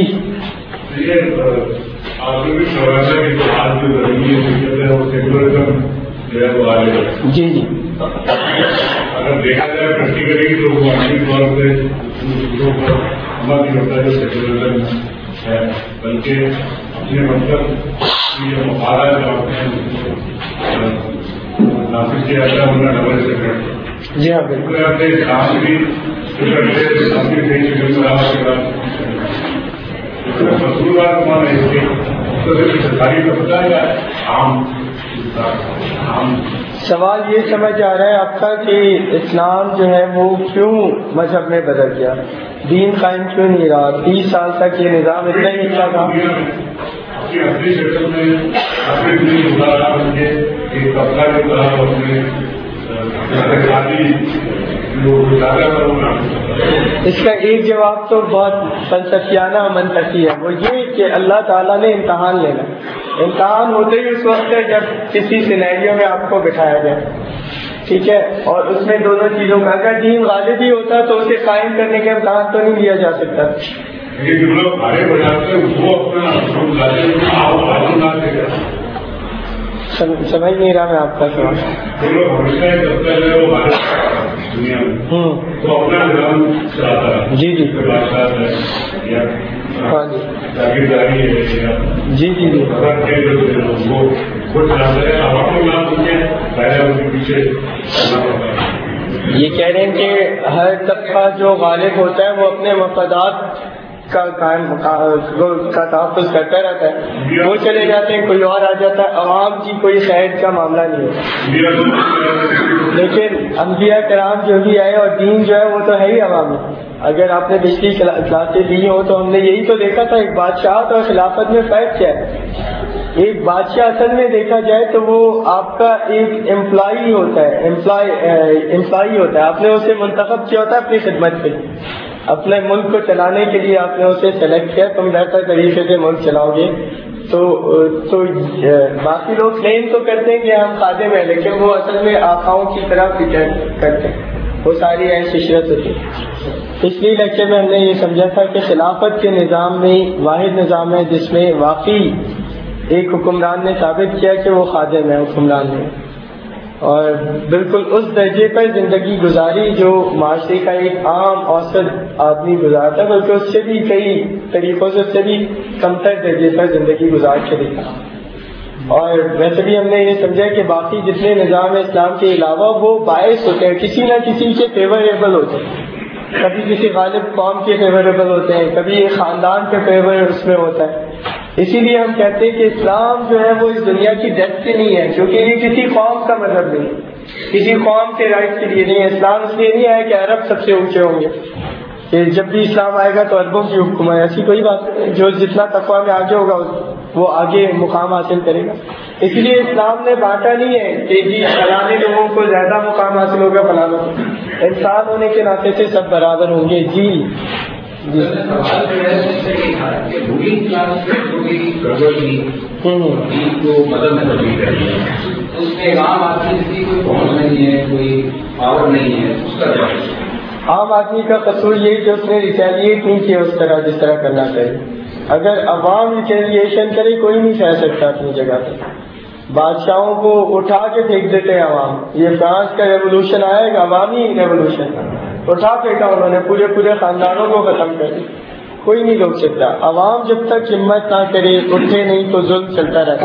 جی جی اگر دیکھا جائے پریکٹیکلی تو وہ عملی طور پہ عمل نہیں ہوتا ہے جو سیکولرزم ہے, بلکہ اپنے مطلب یہ مفادات جو ہوتے ہیں نافذ کیا جاتا ہے انہیں ڈبل سیکرٹ. جی ہاں بالکل. اپنے اسلام بھی اپنی صحیح شکل میں رہا کے بعد مزدور بات مان ہے تو سرکاری کا پتہ ہے عام عام سوال یہ سمجھ آ رہا ہے آپ کا کہ اسلام جو ہے وہ کیوں مذہب میں بدل گیا, دین قائم کیوں نہیں رہا؟ تیس سال تک یہ نظام اتنا ہی اچھا تھا. اپنی شکل میں اپنے دین گزارا مجھے ایک طبقہ جو طرح اپنے اس کا ایک جواب تو بہت فلسفیانہ منطقی ہے, وہ یہ کہ اللہ تعالیٰ نے امتحان لینا. امتحان ہوتے ہی اس وقت ہے جب کسی سینیریو میں آپ کو بٹھایا جائے, ٹھیک ہے, اور اس میں دونوں چیزوں کا اگر دین غالب ہی ہوتا تو اسے قائم کرنے کا امتحان تو نہیں لیا جا سکتا. سمجھ نہیں رہا میں آپ کا سوال. جی جی ہاں جی جی جی یہ کہہ رہے ہیں کہ ہر طبقہ جو غالب ہوتا ہے وہ اپنے مفادات کا قائم کا تحفظ کرتا رہتا ہے, وہ چلے جاتے ہیں کوئی اور آ جاتا ہے, عوام کی کوئی خیر کا معاملہ نہیں ہوتا. لیکن انبیاء کرام جو بھی آئے اور دین جو ہے وہ تو ہے ہی عوامی. اگر آپ نے پچھلی کلاسیں لی ہوں تو ہم نے یہی تو دیکھا تھا ایک بادشاہت اور خلافت میں فرق کیا ہے. ایک بادشاہ اصل میں دیکھا جائے تو وہ آپ کا ایک امپلائی ہوتا ہے, امپلائی امپلائی ہوتا ہے, آپ نے اسے منتخب کیا ہوتا ہے اپنی خدمت پہ, اپنے ملک کو چلانے کے لیے آپ نے اسے سلیکٹ کیا, تم بہتر طریقے سے ملک چلاؤ گے. تو تو باقی لوگ کلیم تو کرتے ہیں کہ ہم خادم ہیں, لیکن وہ اصل میں آقاؤں کی طرح فکر کرتے ہیں, وہ ساری ایسی عشرت ہوتی ہے. پچھلی لیکچر میں ہم نے یہ سمجھا تھا کہ خلافت کے نظام میں واحد نظام ہے جس میں واقعی ایک حکمران نے ثابت کیا کہ وہ خادم ہے, حکمران نے, اور بالکل اس درجے پر زندگی گزاری جو معاشرے کا ایک عام اوسط آدمی گزارتا ہے, بلکہ اس سے بھی کئی طریقوں سے اس سے بھی کمتر درجے پر زندگی گزار کے دیکھا. اور ویسے بھی ہم نے یہ سمجھا کہ باقی جتنے نظام اسلام کے علاوہ وہ باعث ہوتے ہیں, کسی نہ کسی کے فیوریبل ہوتے ہیں, کبھی کسی غالب قوم کے فیوریبل ہوتے ہیں, کبھی ایک خاندان کے فیور اس میں ہوتا ہے. اسی لیے ہم کہتے ہیں کہ اسلام جو ہے وہ اس دنیا کی ڈیسٹنی ہے, کیونکہ یہ کسی قوم کا مذہب نہیں, کسی قوم کے رائٹ کے لیے نہیں ہے. اسلام اس لیے نہیں آیا کہ عرب سب سے اونچے ہوں گے, کہ جب بھی اسلام آئے گا تو عربوں کی حکم ہے, ایسی کوئی بات نہیں. جو جتنا تقویٰ میں آگے ہوگا وہ آگے مقام حاصل کرے گا. اس لیے اسلام نے بانٹا نہیں ہے کہ جی فلانے لوگوں کو زیادہ مقام حاصل ہوگا فلانا، انسان ہونے کے ناطے سے سب برابر ہوں گے. جی جی سوال جو ہے اس سے یہ تھا کہ رولنگ کلاس میں جو بھی گڑبڑی کو مدد میں تبدیل کری ہے، اس میں عام آدمی جس کی کوئی پہنچ نہیں ہے، کوئی پاور نہیں ہے، اس کا جواب عام آدمی کا قصور یہی کہ اس نے ریٹیلیٹ نہیں کیا اس طرح جس طرح کرنا چاہیے. اگر عوام ریٹیلیشن کرے کوئی نہیں سہ سکتا اپنی جگہ پہ. بادشاہوں کو اٹھا کے پھینک دیتے ہیں عوام. یہ فرانس کا ریولوشن آیا ایک عوامی ریولوشن، اٹھا پھینکا انہوں نے، پورے پورے خاندانوں کو ختم کر دیا. کوئی نہیں روک سکتا. عوام جب تک ہمت نہ کرے، اٹھے نہیں تو ظلم چلتا رہتا.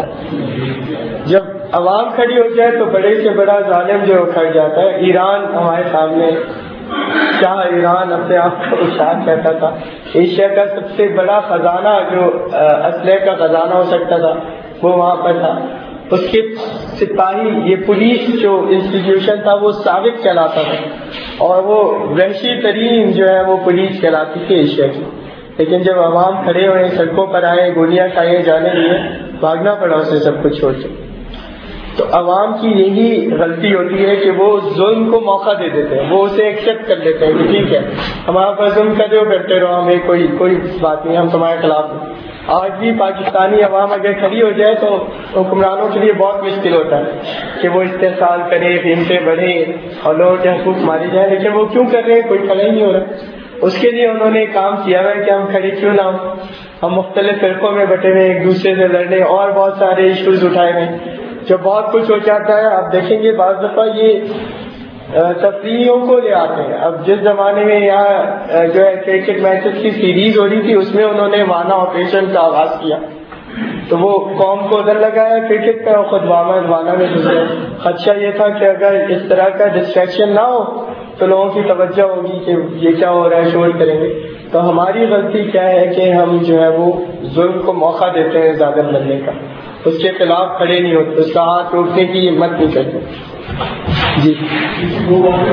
جب عوام کھڑی ہو جائے تو بڑے سے بڑا ظالم جو کھڑ جاتا ہے. ایران ہمارے سامنے، کیا ایران اپنے آپ کو اشاد کہتا تھا ایشیا کا سب سے بڑا خزانہ جو اسلحے کا خزانہ ہو سکتا تھا وہ وہاں پر تھا. اس کے سپاہی، یہ پولیس جو انسٹیٹیوشن تھا وہ سابق چلاتا تھا، اور وہ وحشی ترین جو ہے وہ پولیس چلاتی تھی ایشیا کی. لیکن جب عوام کھڑے ہوئے، سڑکوں پر آئے، گولیاں کھائے، جانے لیے، بھاگنا پڑا اسے سب کچھ چھوڑ کے. تو عوام کی یہی غلطی ہوتی ہے کہ وہ ظلم کو موقع دے دیتے ہیں، وہ اسے ایکسیپٹ کر لیتے ہیں کہ ٹھیک ہے ہمارے پاس ظلم کر رہے ہو، کرتے رہو، ہمیں کوئی کوئی بات نہیں، ہم تمہارے خلاف ہیں. آج بھی پاکستانی عوام اگر کھڑی ہو جائے تو حکمرانوں کے لیے بہت مشکل ہوتا ہے کہ وہ استحصال کرے، قیمتیں بڑھے اور لوگوں کے حقوق مارے جائیں. لیکن وہ کیوں کر رہے ہیں؟ کوئی کھڑا ہی نہیں ہو رہا. اس کے لیے انہوں نے کام کیا ہے کہ ہم کھڑے کیوں نہ ہوں. ہم مختلف فرقوں میں بٹے ہوئے ایک دوسرے سے لڑنے، اور بہت سارے ایشوز اٹھائے ہوئے جو بہت کچھ ہو جاتا ہے. آپ دیکھیں گے بعض دفعہ یہ تفریحوں کو لے آتے ہیں. اب جس زمانے میں یہاں جو ہے کرکٹ میچز کی سیریز ہو رہی تھی، اس میں انہوں نے وانا آپریشن کا آغاز کیا، تو وہ قوم کو ادھر لگایا کرکٹ کا، خود وانا وانا میں گھس گئے. خدشہ یہ تھا کہ اگر اس طرح کا ڈسٹریکشن نہ ہو تو لوگوں کی توجہ ہوگی کہ یہ کیا ہو رہا ہے، شور کریں گے. تو ہماری غلطی کیا ہے کہ ہم جو ہے وہ ظلم کو موقع دیتے ہیں ظالم بننے کا، اس کے خلاف کھڑے نہیں ہوتے، اس کا ہاتھ روکنے کی ہمت نہیں کرتے. جی وہ بات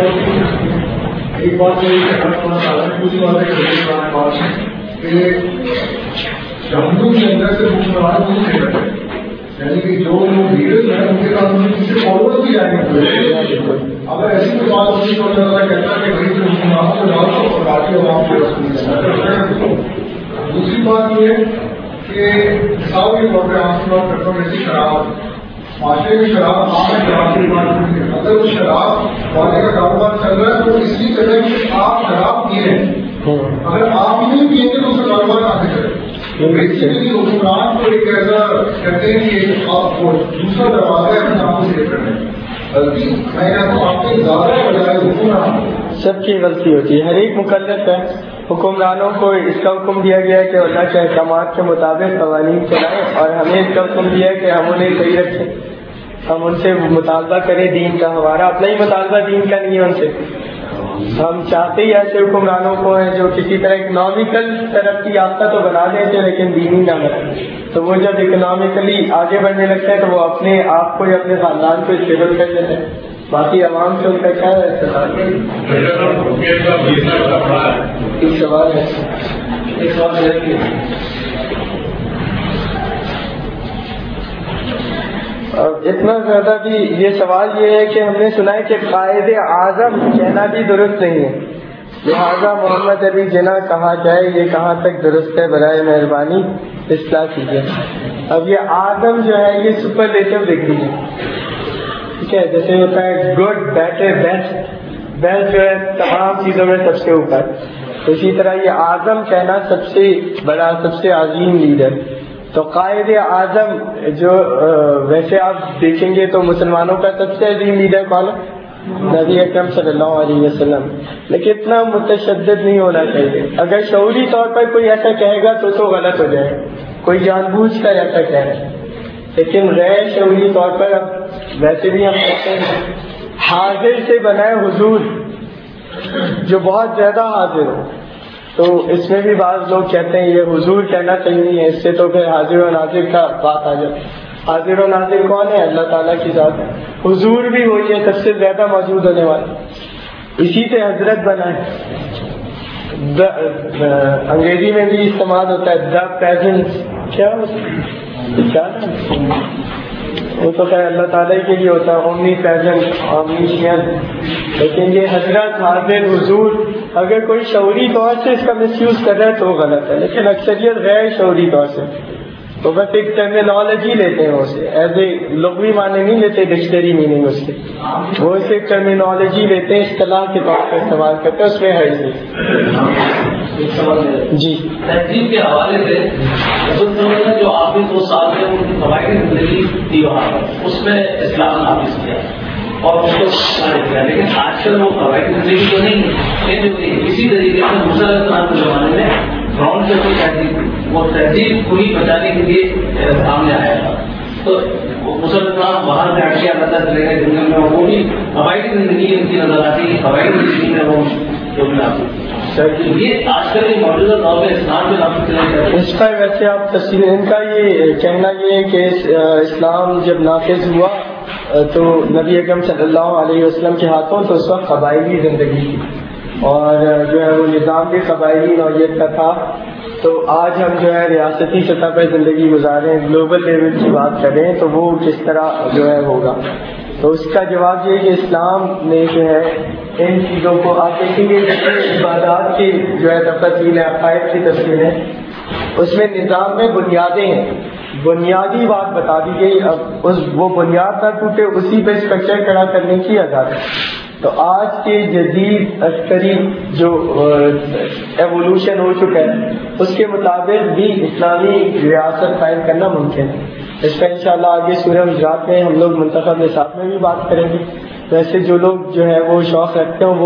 ایک بات دوسری بات ہے کہ ہندو کے اندر سے مسلمان نہیں کھیل رہے، یعنی کہ جو لوگ لیڈرز ہیں ان کے ساتھ ان سے فالوور بھی جائیں گے. اگر ایسی کوئی بات ہوتی تو اللہ کہتا ہے کہ بھائی جو مسلمانوں کو ڈال دو اور باقی عوام کو رسم. دوسری بات یہ کہ مثال کے طور پہ آپ کی بات کرتا ہوں، جیسی شراب معاشرے میں شراب عام ہے، شراب کی بات نہیں ہے. اگر وہ شراب والے کا کاروبار چل رہا ہے تو اس لیے چل رہا ہے کہ آپ شراب پیے ہیں. اگر آپ نہیں پیئیں گے تو اس کا کاروبار کہاں سے کریں؟ بیسیکلی حکمران کو ایک ایسا کہتے ہیں کہ آپ کو دوسرا دروازہ ہے اپنے آپ کو سیو کرنے. غلطی میں کہتا ہوں آپ کے زیادہ بجائے حکمران سب کی غلطی ہوتی ہے. ہر ایک مکلف ہے. حکمرانوں کو اس کا حکم دیا گیا ہے کہ اللہ کے احکامات کے مطابق قوانین چلائیں، اور ہمیں اس کا حکم دیا ہے کہ ہم انہیں صحیح رکھیں، ہم ان سے مطالبہ کریں دین کا. ہمارا اپنا ہی مطالبہ دین کا نہیں ہے ان سے. ہم چاہتے ہی ایسے حکمرانوں کو ہیں جو کسی طرح اکنامیکل ترقی یافتہ تو بنا دیتے لیکن دینی نہ بنائے. تو وہ جب اکنامیکلی آگے بڑھنے لگتا ہے تو وہ اپنے آپ کو یا اپنے خاندان کو اسٹیبل کر لیتے ہیں، باقی عوام سے ان کا کیا ہے. ایک سوال ہے، ایک سوال ہے اتنا زیادہ بھی یہ سوال یہ ہے کہ ہم نے سنا ہے کہ قائد اعظم کہنا بھی درست نہیں ہے، لہٰذا محمد علی جناح کہا جائے یہ کہاں تک درست ہے؟ برائے مہربانی اصلاح کیجیے. اب یہ اعظم جو ہے یہ سپرلیٹو ڈگری ہے، ٹھیک ہے، جیسے ہوتا ہے گڈ، بیٹر، بیسٹ. بیسٹ جو ہے تمام چیزوں میں سب سے اوپر، اسی طرح یہ اعظم کہنا سب سے بڑا، سب سے عظیم لیڈر. تو قائد اعظم جو ویسے آپ دیکھیں گے تو مسلمانوں کا سب سے عظیم لیڈر کون ہے؟ نبی اکرم صلی اللہ علیہ وسلم. لیکن اتنا متشدد نہیں ہونا چاہیے. اگر شعوری طور پر کوئی ایسا کہے گا تو تو غلط ہو جائے، کوئی جان بوجھ کر ایسا کہہ رہا ہے. لیکن غیر شعوری طور پر اب ویسے بھی ہم کہتے ہیں حاضر سے بنائے حضور، جو بہت زیادہ حاضر ہو. تو اس میں بھی بعض لوگ کہتے ہیں یہ حضور کہنا صحیح نہیں ہے، اس سے تو پھر حاضر و ناظر کا بات آ جاتی. حاضر و ناظر کون ہے؟ اللہ تعالیٰ کی ذات ہے. حضور بھی وہی ہے، سب سے زیادہ موجود ہونے والا. اسی سے حضرت بنا ہے. انگریزی میں بھی استعمال ہوتا ہے دا پریزنس. کیا کیا وہ تو خیر اللہ تعالیٰ کے لیے ہوتا ہے اومنی پریزنٹ اومنیشینٹ، لیکن یہ حضرت حاضر حضور اگر کوئی شعوری طور سے اس کا مس یوز کر رہا ہے تو وہ غلط ہے، لیکن اکثریت غیر شعوری طور سے تو بس ایک ٹرمینالوجی لیتے ہیں اسے، ایز اے لغوی معنی نہیں لیتے، ڈکشنری میننگ اس کے، وہ اسے ٹرمینالوجی لیتے ہیں، اصطلاح کے طور پر استعمال کرتے ہیں، اس میں ہے جی تہذیب کے حوالے سے جو آپ نے دو سال میں ان کی فوائد زندگی تھی وہاں پر اس میں اسلام نافذ کیا اور اس کو کیا، لیکن آج کل وہ فوائد زندگی تو نہیں ہے، اسی طریقے سے مسلمان کے زمانے میں گراؤنڈ سے کوئی تہذیب وہ تہذیب پوری بچانے کے لیے سامنے آیا تھا، تو مسلمان باہر سے ہٹ کے اللہ تعالیٰ چلے گئے جنگل میں، وہ بھی فوائد زندگی ان کی نظر آتی، فوائد زندگی میں وہ جو یہ آج کل یہ موجودہ دور میں اسلام کے نام سے اس کا ویسے آپ تفصیل ان کا یہ کہنا یہ ہے کہ اسلام جب نافذ ہوا تو نبی اکرم صلی اللہ علیہ وسلم کے ہاتھوں تو اس وقت قبائلی زندگی تھی اور جو ہے وہ نظام بھی قبائلی نوعیت کا تھا، تو آج ہم جو ہے ریاستی سطح پر زندگی گزار رہے ہیں، گلوبل لیول کی بات کر رہے ہیں، تو وہ کس طرح جو ہے ہوگا، تو اس کا جواب یہ کہ اسلام نے جو ہے ان چیزوں کو آپ دیکھیں گے عبادات کی جو ہے تفصیل ہے، عقائد کی تفصیل ہے، اس میں نظام میں بنیادیں ہیں، بنیادی بات بتا دی گئی، اب اس وہ بنیاد نہ ٹوٹے اسی پہ اسٹرکچر کھڑا کرنے کی اجازت ہے۔ تو آج کے جدید عسکری جو ایوولوشن ہو چکا ہے اس کے مطابق بھی اسلامی ریاست قائم کرنا ممکن ہے، اس کا انشاءاللہ آگے سورہ حجرات میں ہم لوگ منتخب نصاب میں بھی بات کریں گے۔ ویسے جو لوگ جو ہے وہ شوق رکھتے ہیں وہ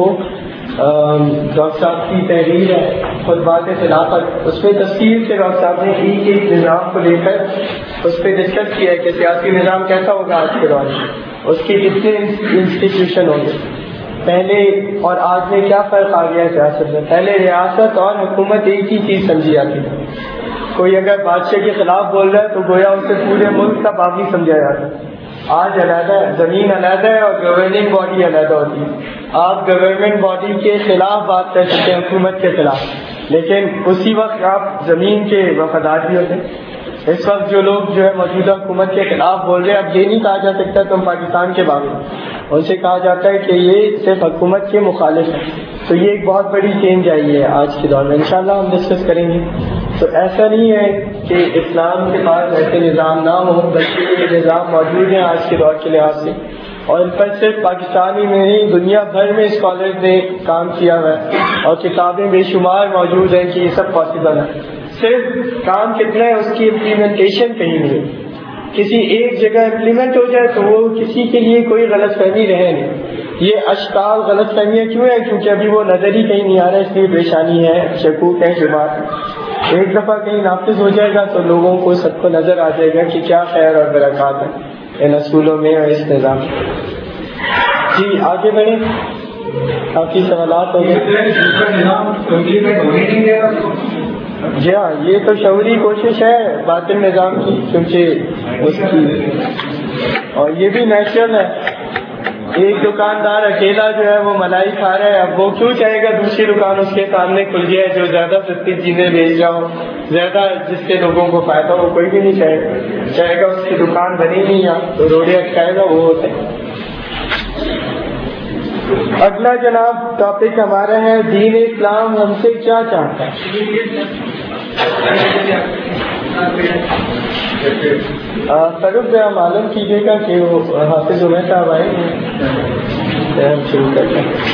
ڈاکٹر صاحب کی تحریر ہے خطبات خلافت، اس میں تفصیل سے ڈاکٹر صاحب نے ایک ایک نظام کو لے کر اس پہ ڈسکس کیا ہے کہ سیاسی نظام کیسا ہوگا آج کے دور میں، اس کے کتنے انسٹیٹیوشن ہوں گے، پہلے اور آج میں کیا فرق آ گیا ہے سیاست میں۔ پہلے ریاست اور حکومت ایک ہی چیز سمجھی جاتی ہے، کوئی اگر بادشاہ کے خلاف بول رہا ہے تو گویا اسے پورے ملک کا باغی سمجھا جاتا ہے۔ آج علیحدہ ہے، زمین علیحدہ ہے اور گورننگ باڈی علیحدہ ہوتی ہے، آپ گورنمنٹ باڈی کے خلاف بات کر سکتے ہیں، حکومت کے خلاف، لیکن اسی وقت آپ زمین کے وفادار بھی ہوتے ہیں۔ اس وقت جو لوگ جو ہے موجودہ حکومت کے خلاف بول رہے ہیں، اب یہ نہیں کہا جا سکتا تم پاکستان کے باغی، ان سے کہا جاتا ہے کہ یہ صرف حکومت کے مخالف ہے، تو یہ ایک بہت بڑی چینج آئی ہے آج کے دور میں، انشاءاللہ ہم ڈسکس کریں گے۔ تو ایسا نہیں ہے کہ اسلام کے پاس ایسے نظام نہ ہو، بلکہ یہ نظام موجود ہیں آج کے دور کے لحاظ سے، اور ان پر صرف پاکستانی میں نہیں دنیا بھر میں اسکالرز نے کام کیا ہوا ہے اور کتابیں بے شمار موجود ہیں کہ یہ سب پاسبل ہے، صرف کام کتنا ہے اس کی امپلیمنٹیشن کہیں نہیں، کسی ایک جگہ امپلیمنٹ ہو جائے تو وہ کسی کے لیے کوئی غلط فہمی رہے نہیں۔ یہ اشکال غلط فہمیاں کیوں ہیں؟ کیونکہ ابھی وہ نظر ہی کہیں نہیں آ رہا، اس لیے پریشانی ہے، شکوک ہے، شبہات ہے۔ ایک دفعہ کہیں نافذ ہو جائے گا تو لوگوں کو سب کو نظر آ جائے گا کہ کیا خیر اور برکات ہے ان اصولوں میں اور اس نظام میں۔ جی آگے بڑھیں، کافی سوالات ہو گئے۔ جی ہاں، یہ تو شعوری کوشش ہے باطن نظام کی، کیونکہ اس کی، اور یہ بھی نیچرل ہے، ایک دکاندار اکیلا جو ہے وہ ملائی کھا رہا ہے، اب وہ کیوں چاہے گا دوسری دکان اس کے سامنے کھل جائے جو زیادہ سستی چیزیں بیچ رہا ہو، زیادہ جس سے لوگوں کو فائدہ ہو، کوئی بھی نہیں چاہے گا، چاہے گا اس کی دکان بنی نہیں یہاں تو روڈے اٹکائے گا وہ ہوتے ہیں۔ اگلا جناب ٹاپک ہمارا ہے دین اسلام ہم سے کیا چاہتا ہے۔ فروخ ذرا معلوم کیجیے گا کہ وہ حافظ عمر صاحب آئے ہیں، ہم شروع کرتے ہیں۔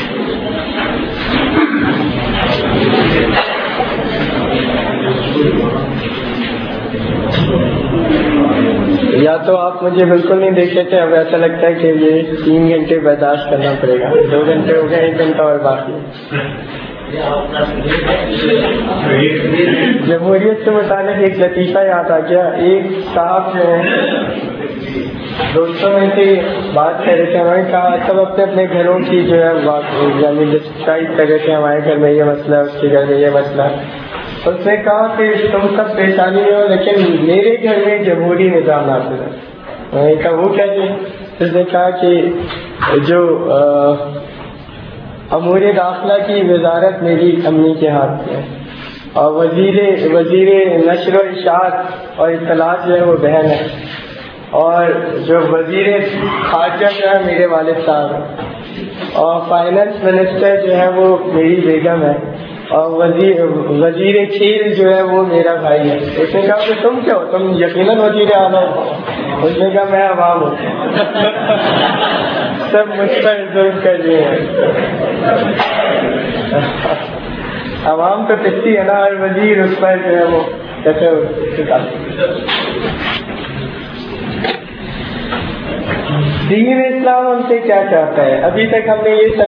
یا تو آپ مجھے بالکل نہیں دیکھے تھے، اب ایسا لگتا ہے کہ یہ تین گھنٹے برداشت کرنا پڑے گا، دو گھنٹے ہو گئے، ایک گھنٹہ اور باقی۔ جمہوریت سے متعلق ایک لطیفہ یاد آ گیا، ایک صاحب جو ہے دوستوں میں سے بات کر رہے تھے، ہمارے کہا سب اپنے اپنے گھروں کی جو ہے بات یعنی ڈسکرائب کر رہے تھے، ہمارے گھر میں یہ مسئلہ ہے، اس کے گھر میں یہ مسئلہ ہے۔ اس نے کہا کہ تم سب پریشانی میں ہو لیکن میرے گھر میں جمہوری نظام نافذ ہے۔ میں نے کہا وہ کیسے؟ اس نے کہا کہ جو امور داخلہ کی وزارت میری امی کے ہاتھ میں ہے، اور وزیر وزیر نشر و اشاعت اور اطلاعات جو ہے وہ بہن ہے، اور جو وزیر خارجہ جو ہے میرے والد صاحب ہیں، اور فائنانس منسٹر جو ہے وہ میری بیگم ہے، اور وزیر وزیر کھیل جو ہے وہ میرا بھائی ہے۔ اس نے کہا کہ تم کیا ہو؟ تم یقیناً وزیر اعلیٰ ہو۔ اس نے کہا میں عوام ہوں۔ سب مجھ پر ظلم کر رہے ہیں۔ عوام تو پچھتی ہے نا، اور وزیر اس پر جو ہے وہ کیسے دین اسلام ہم سے کیا چاہتا ہے؟ ابھی تک ہم نے یہ